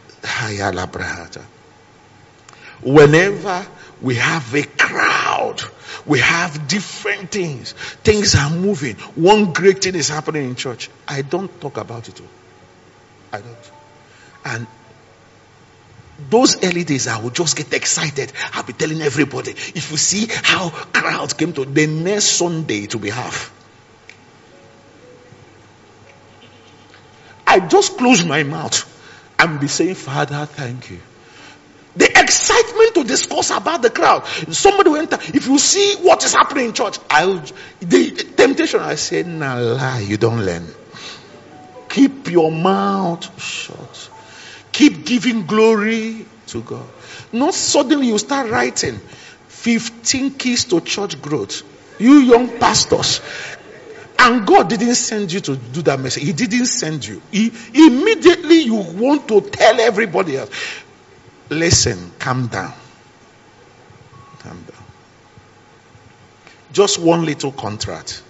we have a crowd, we have different things are moving, one great thing is happening in church, I don't talk about it all. I don't. And those early days, I would just get excited. I'll be telling everybody, if you see how crowds came to the next Sunday, it will be half. I just close my mouth and be saying, Father, thank you. The excitement to discuss about the crowd. Somebody went, if you see what is happening in church, the temptation, I say, nah, lie, you don't learn. Keep your mouth shut. Keep giving glory to God. Not suddenly you start writing 15 keys to church growth. You young pastors. And God didn't send you to do that message. He didn't send you. Immediately you want to tell everybody else. Listen, calm down. Calm down. Just one little contract.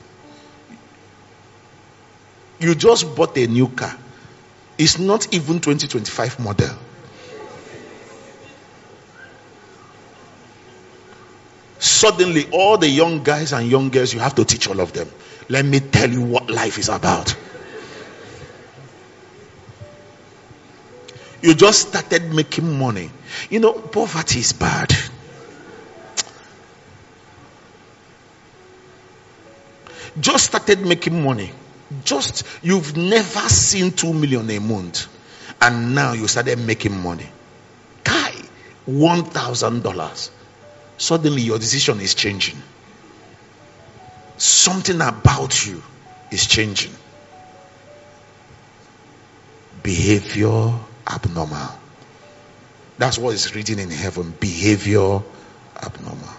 You just bought a new car. It's not even 2025 model. Suddenly, all the young guys and young girls, you have to teach all of them. Let me tell you what life is about. You just started making money. You know, poverty is bad. Just started making money. You've never seen 2 million a month, and now you started making money. Kai, $1,000. Suddenly your decision is changing. Something about you is changing. Behavior abnormal. That's what is written in heaven. Behavior abnormal.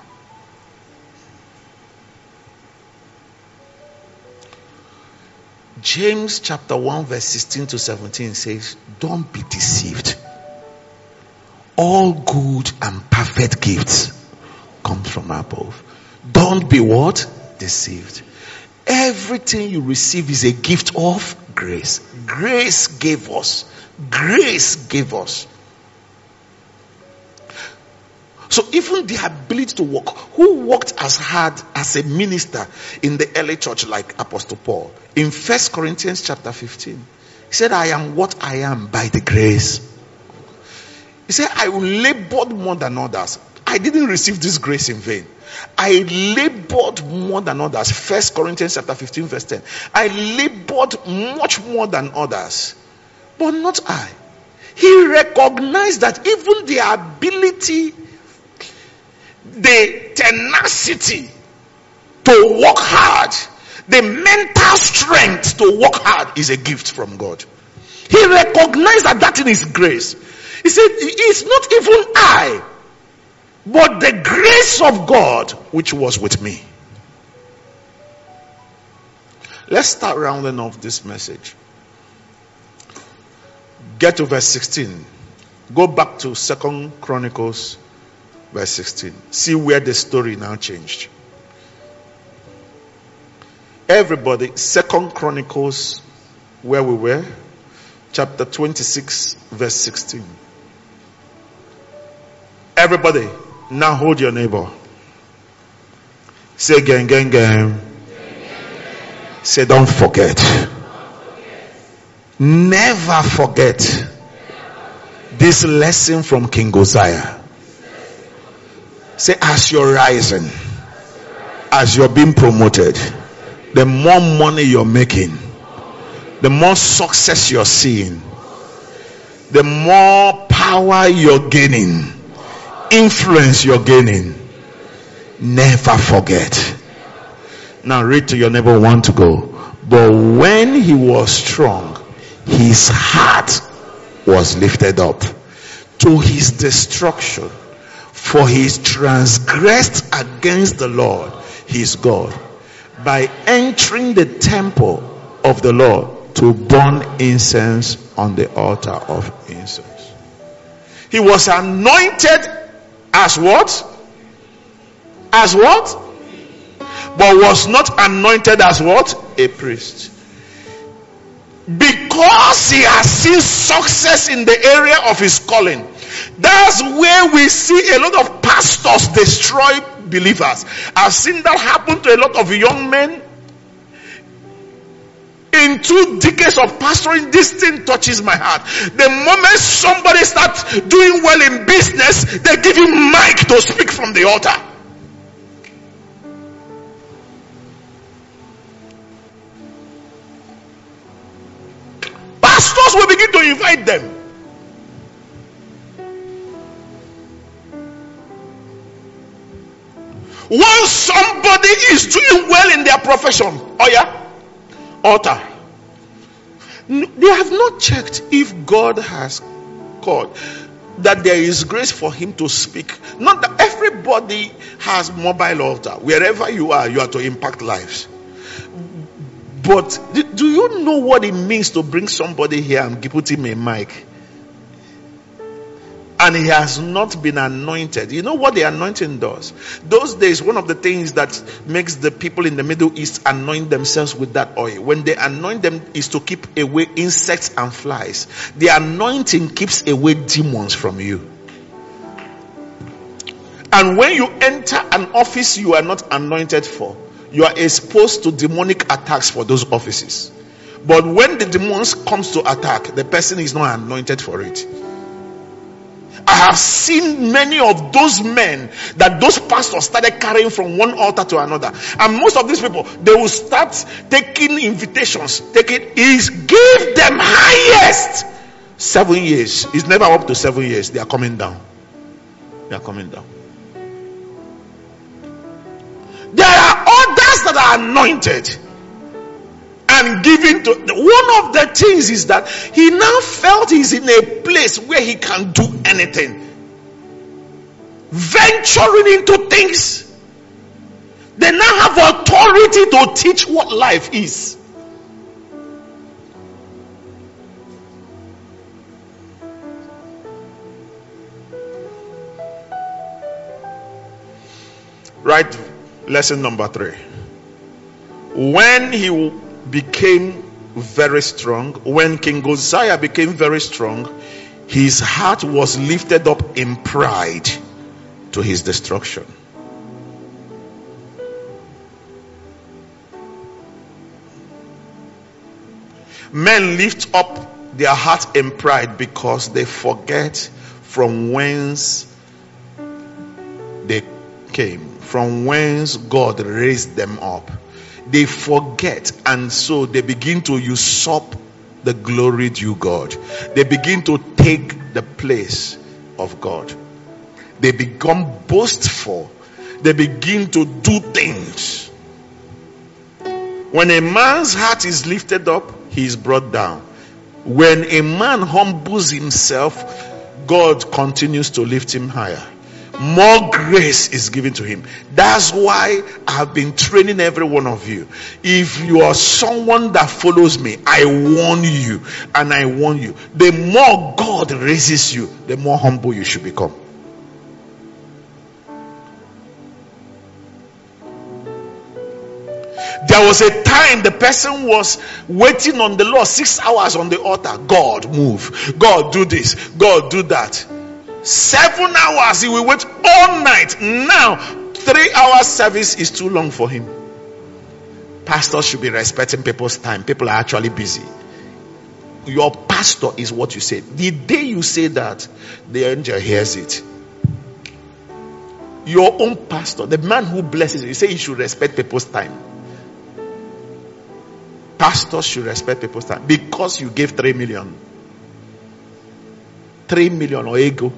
James chapter 1 verse 16 to 17 says, don't be deceived. All good and perfect gifts come from above. Don't be what? Deceived. Everything you receive is a gift of grace. Grace gave us. Grace gave us. So even the ability to work, who worked as hard as a minister in the early church like Apostle Paul? In 1 Corinthians chapter 15, he said, I am what I am by the grace. He said, I labored more than others. I didn't receive this grace in vain. I labored more than others. 1 Corinthians chapter 15 verse 10. I labored much more than others. But not I. He recognized that even the ability, the tenacity to work hard, the mental strength to work hard is a gift from God. He recognized that thing is grace. He said, it's not even I, but the grace of God which was with me. Let's start rounding off this message. Get to verse 16. Go back to 2 Chronicles verse 16. See where the story now changed. Everybody, 2 Chronicles, where we were, chapter 26, verse 16. Everybody, now hold your neighbor. Say gang, gang, gang. Say don't forget. Never forget this lesson from King Uzziah. Say, as you're rising, as you're being promoted, the more money you're making, the more success you're seeing, the more power you're gaining, influence you're gaining, never forget. Now read to your neighbor, one to go. But when he was strong, his heart was lifted up to his destruction, for he transgressed against the Lord his God by entering the temple of the Lord to burn incense on the altar of incense. He was anointed as what? As what? But was not anointed as what? A priest. Because he has seen success in the area of his calling. That's where we see a lot of pastors destroy believers. I've seen that happen to a lot of young men. In 2 decades of pastoring, this thing touches my heart. The moment somebody starts doing well in business, they give him mic to speak from the altar. Pastors will begin to invite them. Once somebody is doing well in their profession, oh yeah, altar. They have not checked if God has called, that there is grace for him to speak. Not that everybody has mobile altar. Wherever you are to impact lives. But do you know what it means to bring somebody here and put him a mic? And he has not been anointed. You know what the anointing does? Those days, one of the things that makes the people in the Middle East anoint themselves with that oil, when they anoint them, is to keep away insects and flies. The anointing keeps away demons from you. And when you enter an office you are not anointed for, you are exposed to demonic attacks for those offices. But when the demons comes to attack, the person is not anointed for it. I have seen many of those men that those pastors started carrying from one altar to another. And most of these people, they will start taking invitations. Give them highest 7 years. It's never up to 7 years. They are coming down. They are coming down. There are others that are anointed and given to. One of the things is that he now felt he's in a place where he can do anything, venturing into things. They now have authority to teach what life is. Right, lesson number 3. When he became very strong, when King Uzziah became very strong, his heart was lifted up in pride to his destruction. Men lift up their heart in pride because they forget from whence they came, from whence God raised them up. They forget, and so they begin to usurp the glory due God. They begin to take the place of God. They become boastful. They begin to do things. When a man's heart is lifted up, he is brought down. When a man humbles himself, God continues to lift him higher. More grace is given to him. That's why I have been training every one of you. If you are someone that follows me, I warn you and I warn you. The more God raises you, the more humble you should become. There was a time the person was waiting on the Lord 6 hours on the altar. God, move. God, do this. God, do that. 7 hours he will wait all night. Now 3 hours service is too long for him. Pastors should be respecting people's time. People are actually busy. Your pastor is what you say. The day you say that, the angel hears it. Your own pastor, the man who blesses you, say you should respect people's time. Pastors should respect people's time because you gave 3 million. 3 million or ego.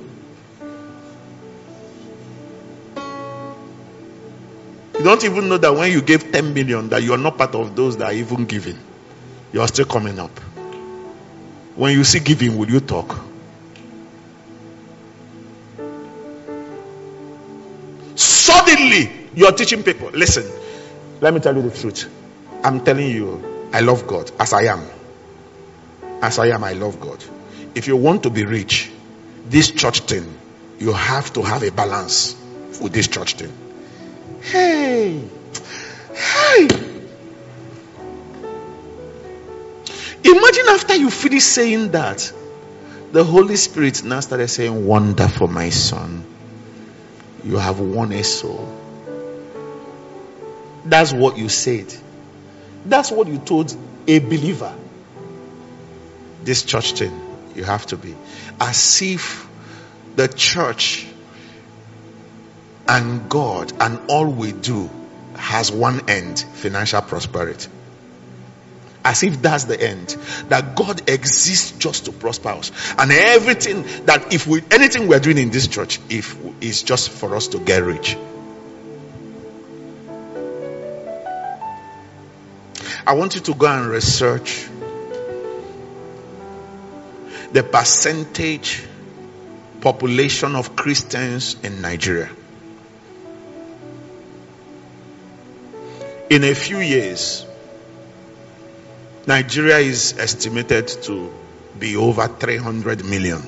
You don't even know that when you gave 10 million that you are not part of those that are even giving. You are still coming up. When you see giving, will you talk? Suddenly, you are teaching people. Listen, let me tell you the truth. I'm telling you, I love God as I am. As I am, I love God. If you want to be rich, this church thing, you have to have a balance with this church thing. Hey. Imagine after you finish saying that, the Holy Spirit now started saying, wonderful, my son. You have won a soul. That's what you said. That's what you told a believer. This church thing, you have to be. As if the church and God and all we do has one end: financial prosperity. As if that's the end. That God exists just to prosper us. And everything that anything we're doing in this church, is just for us to get rich. I want you to go and research the percentage population of Christians in Nigeria. In a few years, Nigeria is estimated to be over 300 million.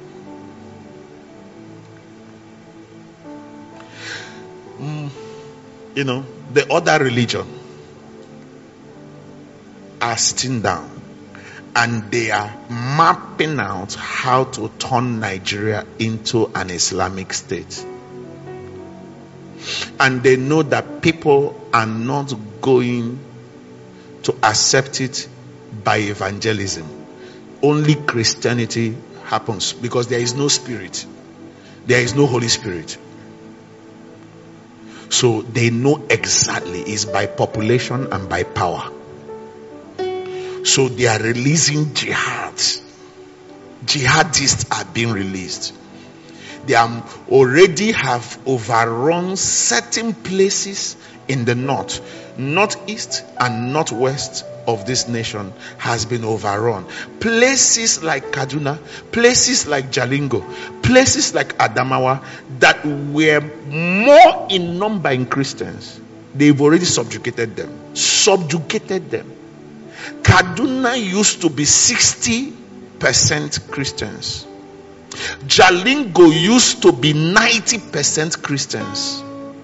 The other religion are sitting down and they are mapping out how to turn Nigeria into an Islamic state. And they know that people are not going to accept it by evangelism. Only Christianity happens because there is no spirit. There is no Holy Spirit. So they know exactly it's by population and by power. So they are releasing jihads. Jihadists are being released. They already have overrun certain places in the northeast and northwest of this nation has been overrun. Places like Kaduna, places like Jalingo, places like Adamawa that were more in number in Christians, they've already subjugated them. Kaduna used to be 60% Christians. Jalingo used to be 90% Christians.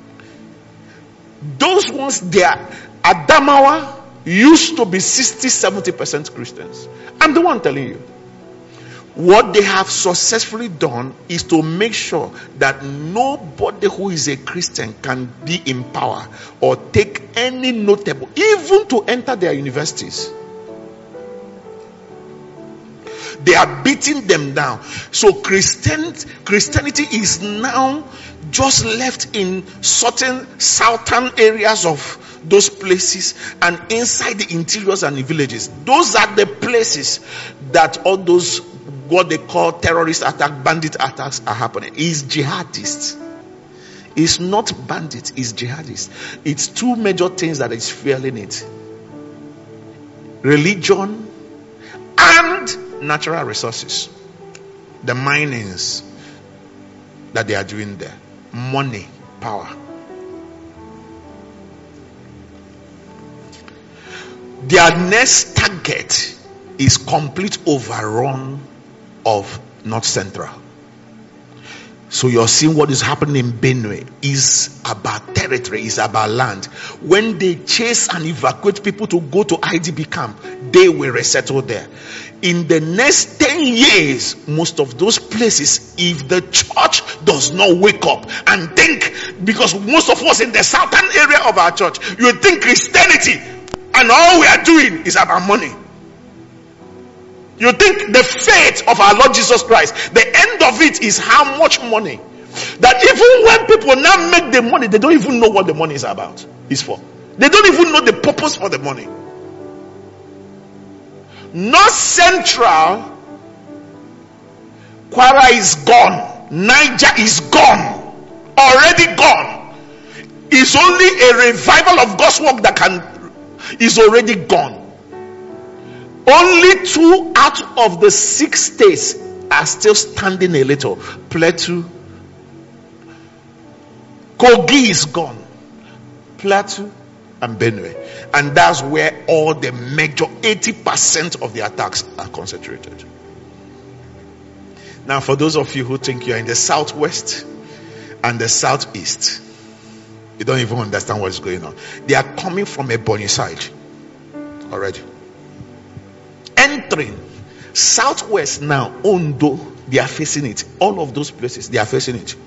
Those ones there, Adamawa used to be 60-70% Christians. I'm the one telling you. What they have successfully done is to make sure that nobody who is a Christian can be in power or take any notable, even to enter their universities. They are beating them down. So Christianity is now just left in certain southern areas of those places and inside the interiors and the villages. Those are the places that all those what they call terrorist attack, bandit attacks are happening. It's jihadists. It's not bandits, it's jihadists. It's two major things that is fueling it: religion and natural resources. The minings that they are doing there, money, power. Their next target is complete overrun of North Central. So you're seeing what is happening in Benue is about territory, is about land. When they chase and evacuate people to go to IDP camp, they will resettle there. In the next 10 years, most of those places, if the church does not wake up and think, because most of us in the southern area of our church, you think Christianity and all we are doing is about money. You think the faith of our Lord Jesus Christ, the end of it is how much money. That even when people now make the money, they don't even know what the money is about, is for. They don't even know the purpose for the money. North Central, Kwara is gone. Niger is gone. Already gone. It's only a revival of God's work that is already gone. Only 2 out of the 6 states are still standing a little. Plateau, Kogi is gone. Plateau and Benue. And that's where all the major 80% of the attacks are concentrated. Now, for those of you who think you're in the southwest and the southeast, you don't even understand what's going on. They are coming from Ebonyi side already. Entering southwest now, Ondo, they are facing it. All of those places, they are facing it.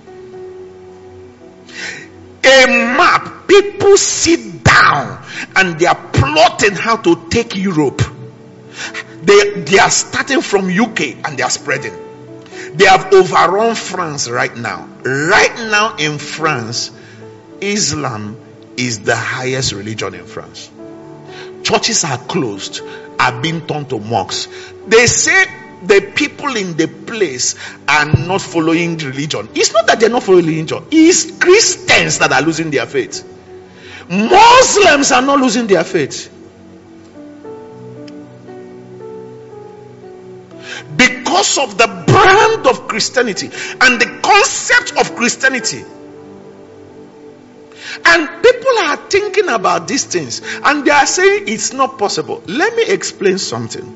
A map, people sit down and they are plotting how to take Europe. They are starting from UK and they are spreading. They have overrun France right now. Right now in France, Islam is the highest religion in France. Churches are closed, are being turned to mosques. They say the people in the place are not following religion. It's not that they're not following religion. It's Christians that are losing their faith. Muslims are not losing their faith. Because of the brand of Christianity and the concept of Christianity. And people are thinking about these things and they are saying it's not possible. Let me explain something.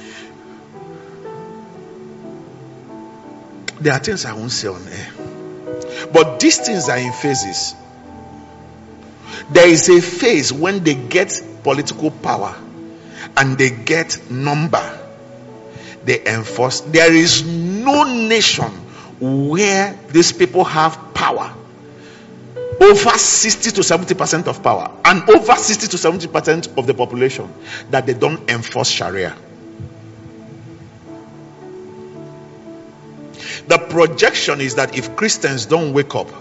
There are things I won't say on air, but these things are in phases. There is a phase when they get political power and they get number, they enforce. There is no nation where these people have power over 60 to 70% of power and over 60 to 70% of the population that they don't enforce Sharia. The projection is that if Christians don't wake up,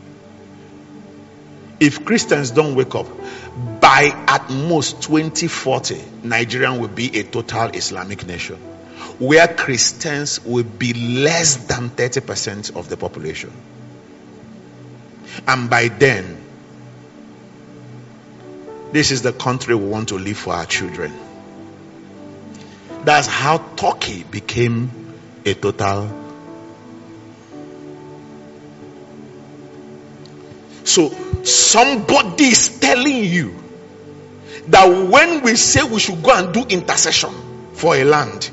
by at most 2040, Nigeria will be a total Islamic nation where Christians will be less than 30% of the population. And by then, this is the country we want to live for our children. That's how Turkey became a total. So somebody is telling you that when we say we should go and do intercession for a land,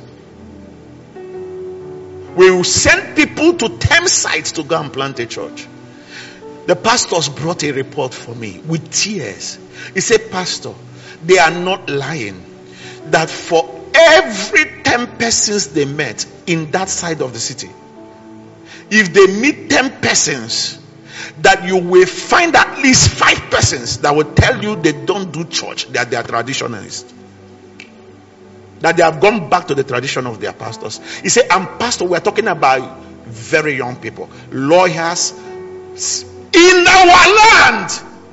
we will send people to 10 sites to go and plant a church. The pastors brought a report for me with tears. He said, Pastor, they are not lying. That for every 10 persons they met in that side of the city, if they meet 10 persons, that you will find at least 5 persons that will tell you they don't do church, that they are traditionalists, that they have gone back to the tradition of their pastors. He said, and pastor, we are talking about very young people, lawyers in our land.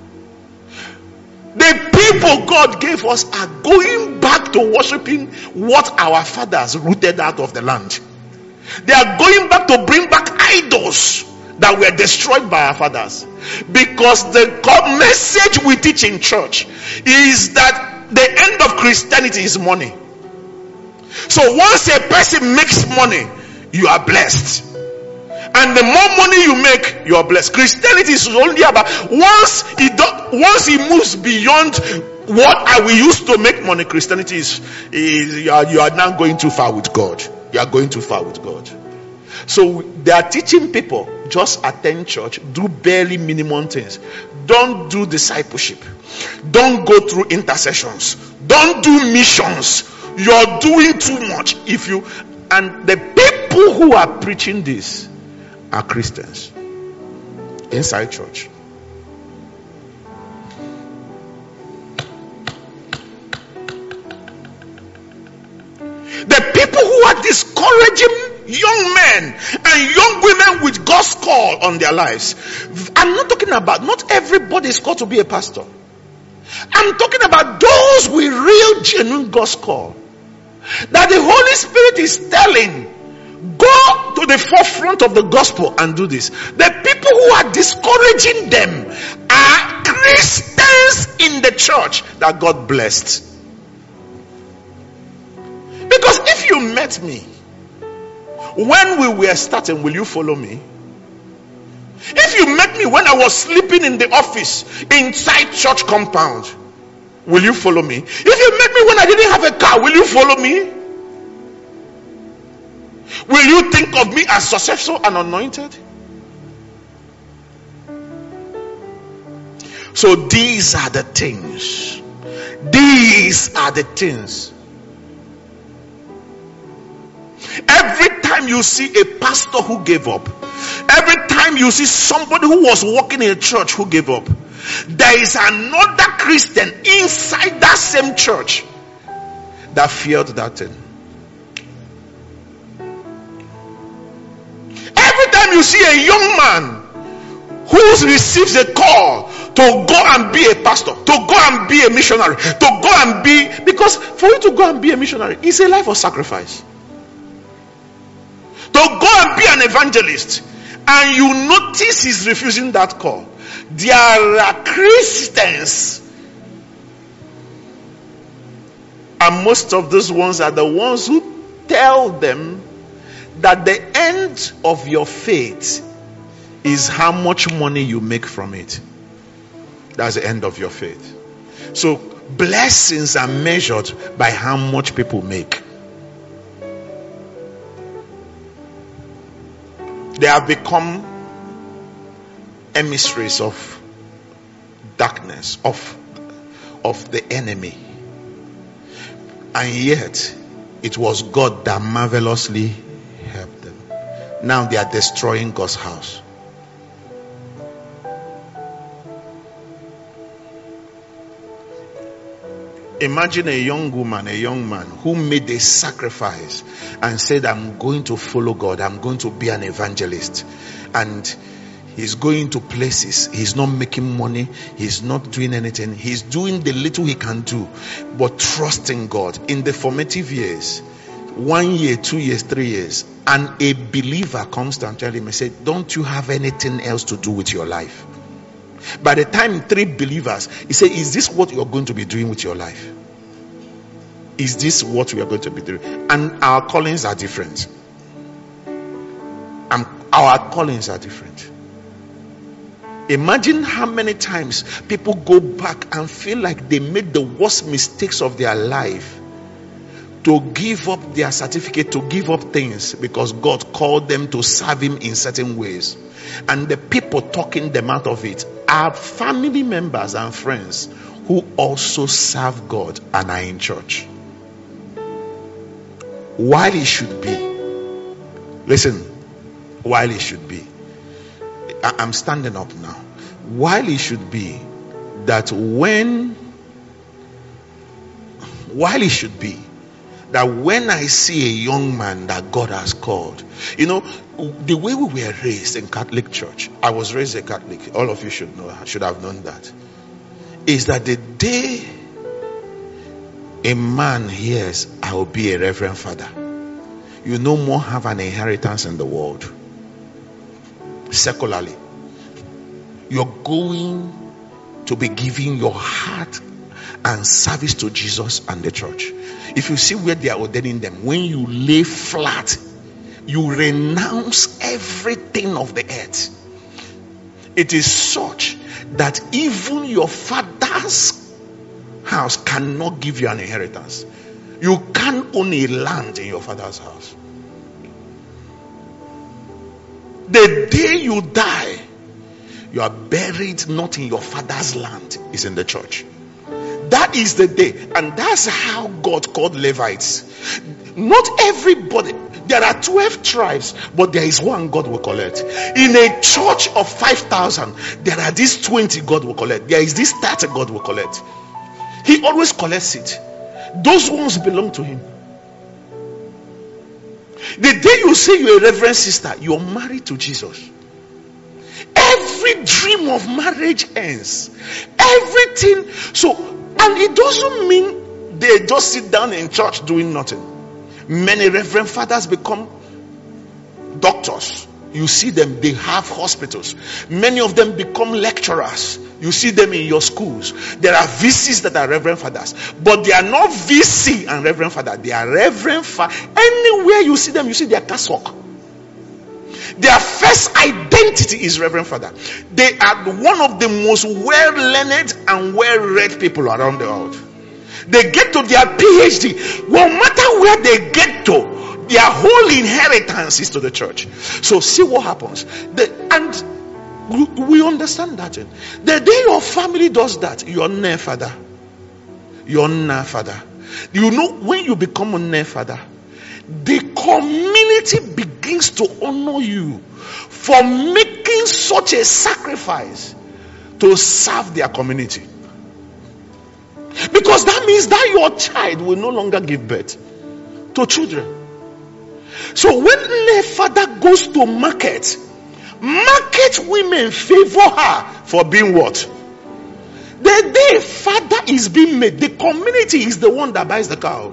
The people God gave us are going back to worshiping what our fathers rooted out of the land. They are going back to bring back idols that were destroyed by our fathers. Because the God message we teach in church is that the end of Christianity is money. So once a person makes money, you are blessed. And the more money you make, you are blessed. Christianity is only about once he moves beyond what I will use to make money. Christianity is you are now going too far with God. You are going too far with God. So they are teaching people, just attend church, do barely minimum things. Don't do discipleship. Don't go through intercessions. Don't do missions. You're doing too much. And the people who are preaching this are Christians inside church. The people who are discouraging young men and young women with God's call on their lives. I'm not talking about, not everybody is called to be a pastor. I'm talking about those with real, genuine God's call. That the Holy Spirit is telling, go to the forefront of the gospel and do this. The people who are discouraging them are Christians in the church that God blessed. Because if you met me when we were starting, will you follow me? If you met me when I was sleeping in the office inside church compound, will you follow me? If you met me when I didn't have a car, will you follow me? Will you think of me as successful and anointed? So these are the things. These are the things. Every time you see a pastor who gave up, every time you see somebody who was working in a church who gave up, there is another Christian inside that same church that feared that thing. Every time you see a young man who receives a call to go and be a pastor, to go and be a missionary, to go and be, because for you to go and be a missionary is a life of sacrifice. To go and be an evangelist, and you notice he's refusing that call. There are Christians, and most of those ones are the ones who tell them that the end of your faith is how much money you make from it. That's the end of your faith. So blessings are measured by how much people make. They have become emissaries of darkness, of the enemy. And yet, it was God that marvelously helped them. Now they are destroying God's house. Imagine a young woman, a young man who made a sacrifice and said, I'm going to follow God. I'm going to be an evangelist. And he's going to places. He's not making money. He's not doing anything. He's doing the little he can do, but trusting God. In the formative years, 1 year, 2 years, 3 years, and a believer comes to and tell him, I said, don't you have anything else to do with your life? By the time 3 believers, he said, is this what you're going to be doing with your life? Is this what we are going to be doing? And our callings are different. Our callings are different. Imagine how many times people go back and feel like they made the worst mistakes of their life to give up their certificate, to give up things because God called them to serve him in certain ways. And the people talking them out of it are family members and friends who also serve God and are in church. While it should be, listen, while it should be, I'm standing up now. While it should be that when I see a young man that God has called, you know, the way we were raised in Catholic church, I was raised a Catholic, all of you should know, should have known that, is that the day a man hears, I will be a reverend father, you no more have an inheritance in the world. Secularly, you're going to be giving your heart and service to Jesus and the church. If you see where they are ordaining them, when you lay flat, you renounce everything of the earth. It is such that even your father's house cannot give you an inheritance. You can't own a land in your father's house. The day you die, you are buried not in your father's land, is in the church. That is the day. And that's how God called Levites. Not everybody. There are 12 tribes, but there is one God will collect. In a church of 5,000, there are these 20 God will collect. There is this 30 God will collect. He always collects it. Those ones belong to him. The day you say you're a reverend sister, you're married to Jesus. Every dream of marriage ends. Everything. So, and it doesn't mean they just sit down in church doing nothing. Many reverend fathers become doctors. You see them, they have hospitals. Many of them become lecturers. You see them in your schools. There are VCs that are reverend fathers, but they are not VC and reverend father. They are reverend father. Anywhere you see them, you see their cassock. Their first identity is reverend father. They are one of the most well-learned and well-read people around the world. They get to their PhD. No matter where they get to, their whole inheritance is to the church. So see what happens. And we understand that. The day your family does that, you're near father. You're near father. You know, when you become a near father, the community begins to honor you for making such a sacrifice to serve their community. Because that means that your child will no longer give birth to children. So when the father goes to market women favor her for being what? The day father is being made, the community is the one that buys the cow.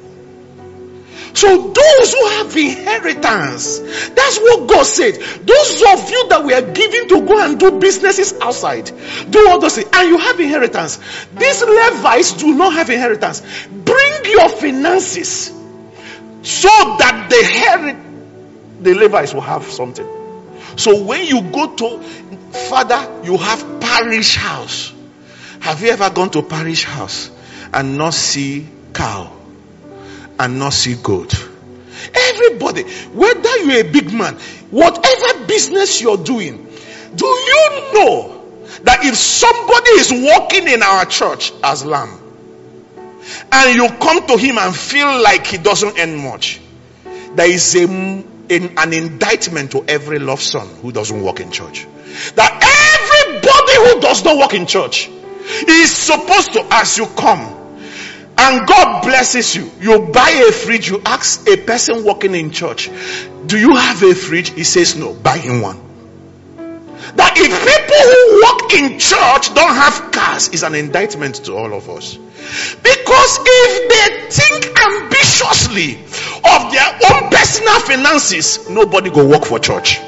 So those who have inheritance, that's what God said. Those of you that were given to go and do businesses outside, do all those things, and you have inheritance. These Levites do not have inheritance. Bring your finances so that the Levites will have something. So when you go to father, you have parish house. Have you ever gone to parish house and not see cow? And not see goat? Everybody, whether you're a big man, whatever business you're doing, do you know that if somebody is walking in our church as lamb, and you come to him and feel like he doesn't earn much, there is an indictment to every love son who doesn't walk in church. That everybody who does not walk in church is supposed to, as you come, and God blesses you, you buy a fridge, you ask a person walking in church, do you have a fridge? He says no, buy him one. That if people who walk in church don't have cars is an indictment to all of us. Because if they think ambitiously of their own personal finances, nobody go work for church.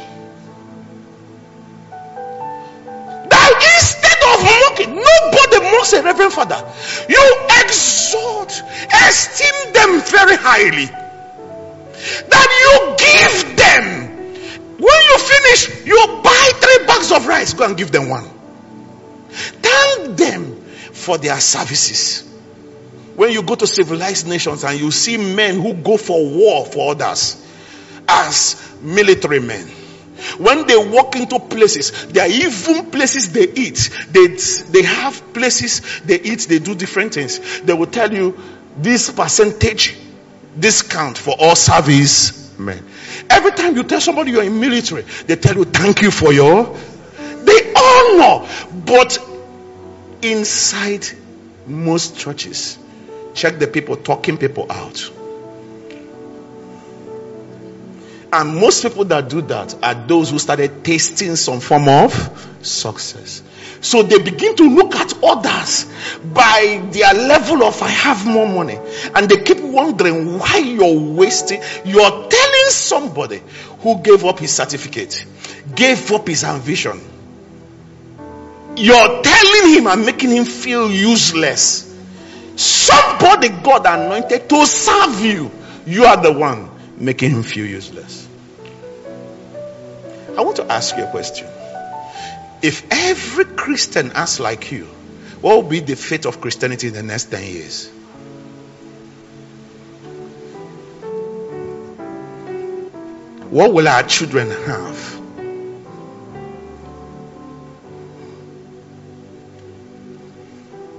That instead of mocking, nobody mocks a reverend father. You exalt, esteem them very highly. That you give them. When you finish, you buy 3 bags of rice. Go and give them one. Thank them for their services. When you go to civilized nations and you see men who go for war for others as military men, when they walk into places, there are even places they eat. They have places they eat, they do different things. They will tell you this percentage discount for all service men. Every time you tell somebody you're in military, they tell you thank you for your. They honor. But inside most churches, check the people talking people out. And most people that do that are those who started tasting some form of success. So they begin to look at others by their level of I have more money. And they keep wondering why you're wasting. You're telling somebody who gave up his certificate, gave up his ambition. You're telling him and making him feel useless. Somebody God anointed to serve you. You are the one making him feel useless. I want to ask you a question. If every Christian acts like you, what will be the fate of Christianity in the next 10 years? What will our children have?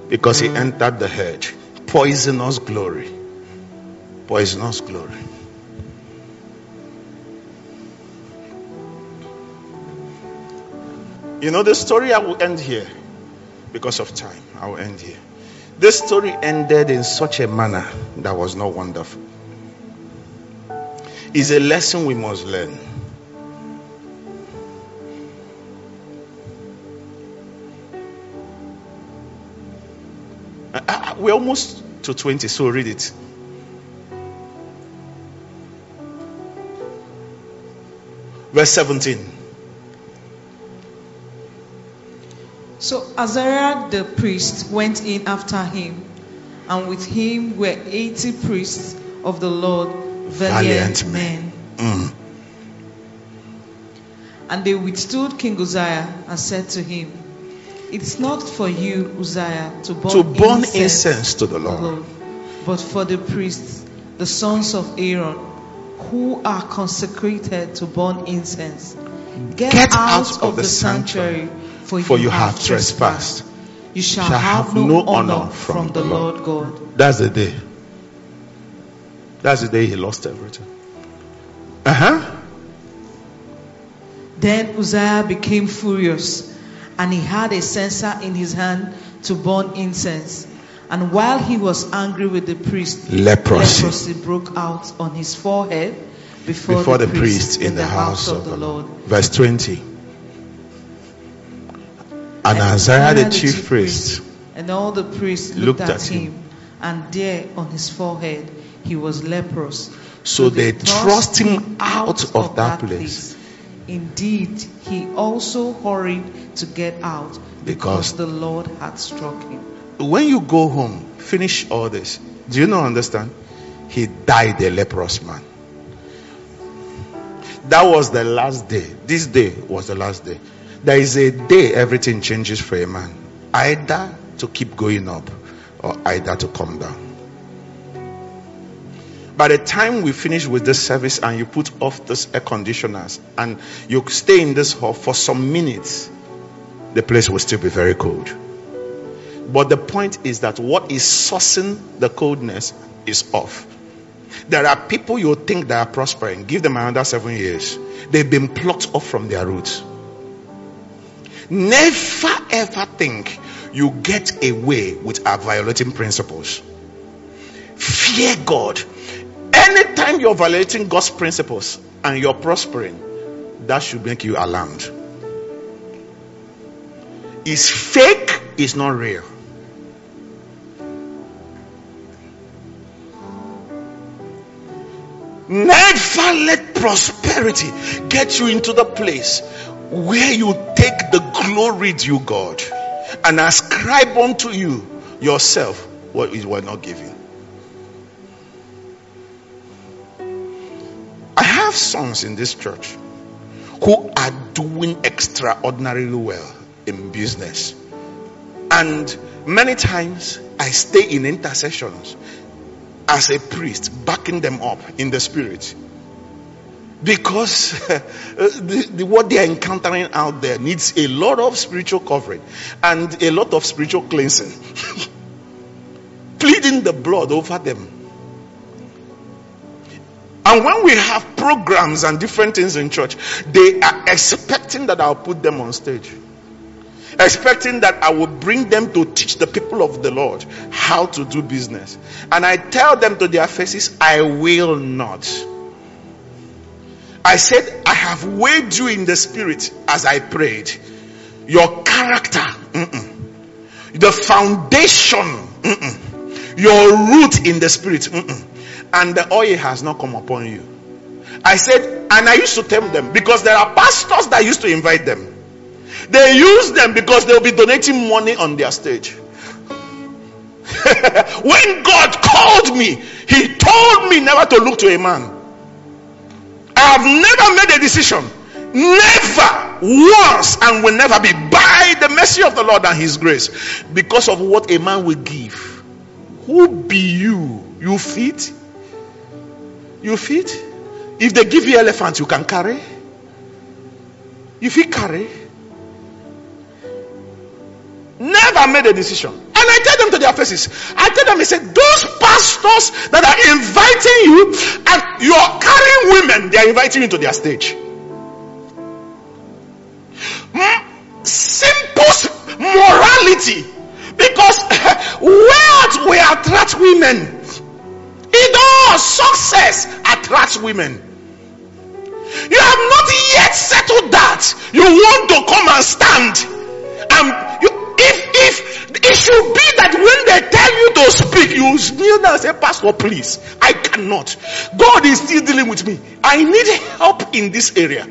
because he entered the hedge. Poisonous glory. Poisonous glory. You know the story, I will end here because of time. I will end here. This story ended in such a manner that was not wonderful. It's a lesson we must learn. We're almost to 20, so read it. Verse 17. So Azariah the priest went in after him, and with him were 80 priests of the Lord, valiant men. And they withstood King Uzziah and said to him, "It is not for you, Uzziah, to burn incense to the Lord, but for the priests, the sons of Aaron, who are consecrated to burn incense. Get out of the sanctuary, for you have trespassed. You shall have no honor from the Lord God." That's the day. That's the day he lost everything. Then Uzziah became furious, and he had a censer in his hand to burn incense. And while he was angry with the priest, leprosy broke out on his forehead before the priest in the house of the Lord. Verse 20. And Azariah the chief priest and all the priests looked at him, and there on his forehead he was leprous. So they thrust him out of that place. Indeed, he also hurried to get out because the Lord had struck him. When you go home, finish all this. Do you not understand? He died a leprous man. That was the last day. This day was the last day. There is a day everything changes for a man. Either to keep going up or either to come down. By the time we finish with this service and you put off this air conditioners and you stay in this hall for some minutes, the place will still be very cold. But the point is that what is sourcing the coldness is off. There are people you think that are prospering. Give them another 7 years. They've been plucked off from their roots. Never ever think you get away with violating principles. Fear God. Anytime you're violating God's principles and you're prospering, that should make you alarmed. It's fake, it's not real. Never let prosperity get you into the place where you take the glory due God and ascribe unto you yourself what you were not given. I have sons in this church who are doing extraordinarily well in business. And many times I stay in intercessions as a priest, backing them up in the spirit. Because what they are encountering out there needs a lot of spiritual covering and a lot of spiritual cleansing. Pleading the blood over them. And when we have programs and different things in church, they are expecting that I'll put them on stage. Expecting that I will bring them to teach the people of the Lord how to do business. And I tell them to their faces, I will not. I said, I have weighed you in the spirit as I prayed. Your character, the foundation, your root in the spirit, and the oil has not come upon you. I said, and I used to tell them, because there are pastors that used to invite them. They use them because they'll be donating money on their stage. When God called me, He told me never to look to a man. I have never made a decision. Never once, and will never be, by the mercy of the Lord and His grace, because of what a man will give. Who be you? You fit? You fit? If they give you elephants, you can carry. You fit carry. Never made a decision. And I tell them their faces. I tell them, I said, those pastors that are inviting you and you're carrying women, they are inviting you to their stage. Simple morality. Because wealth will attract women. It does. Success attracts women. You have not yet settled that. You want to come and stand. If it should be that when they tell you to speak, you kneel down and say, Pastor, please, I cannot. God is still dealing with me. I need help in this area.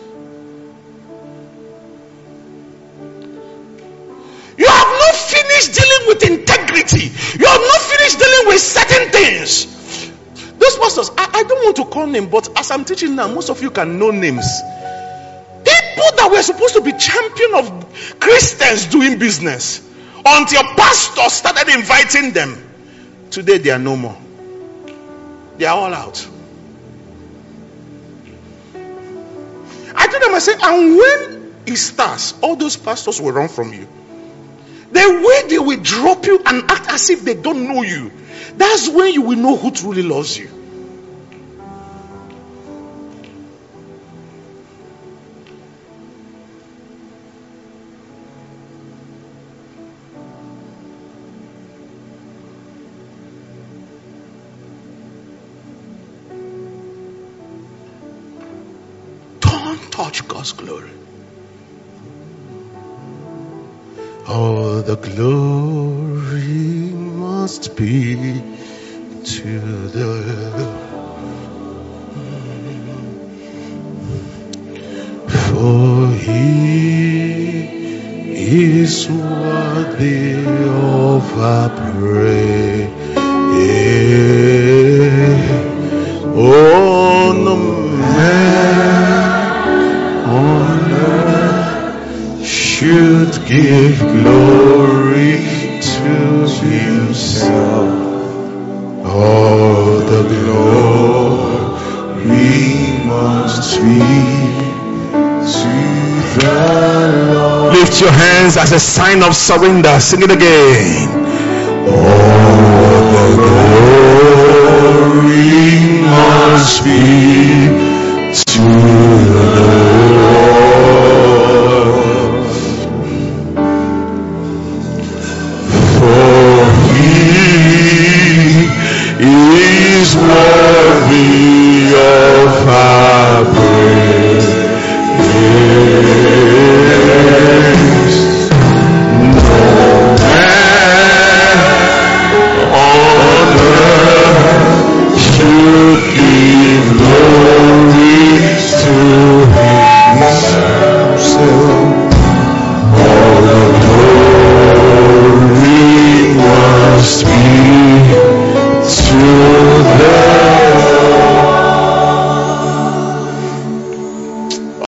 You have not finished dealing with integrity. You have not finished dealing with certain things. Those pastors, I don't want to call names, but as I'm teaching now, most of you can know names. People that were supposed to be champion of Christians doing business, until pastors started inviting them. Today they are no more. They are all out. I told them, I said, and when it starts, all those pastors will run from you. The way they will drop you and act as if they don't know you, that's when you will know who truly loves you. Don't touch God's glory. All the glory must be to the for He is worthy of our praise. Oh, no man on earth should give glory to Himself. All the glory must be to the Lord. Lift your hands as a sign of surrender. Sing it again. All the glory must be to the Lord. For He is worthy of our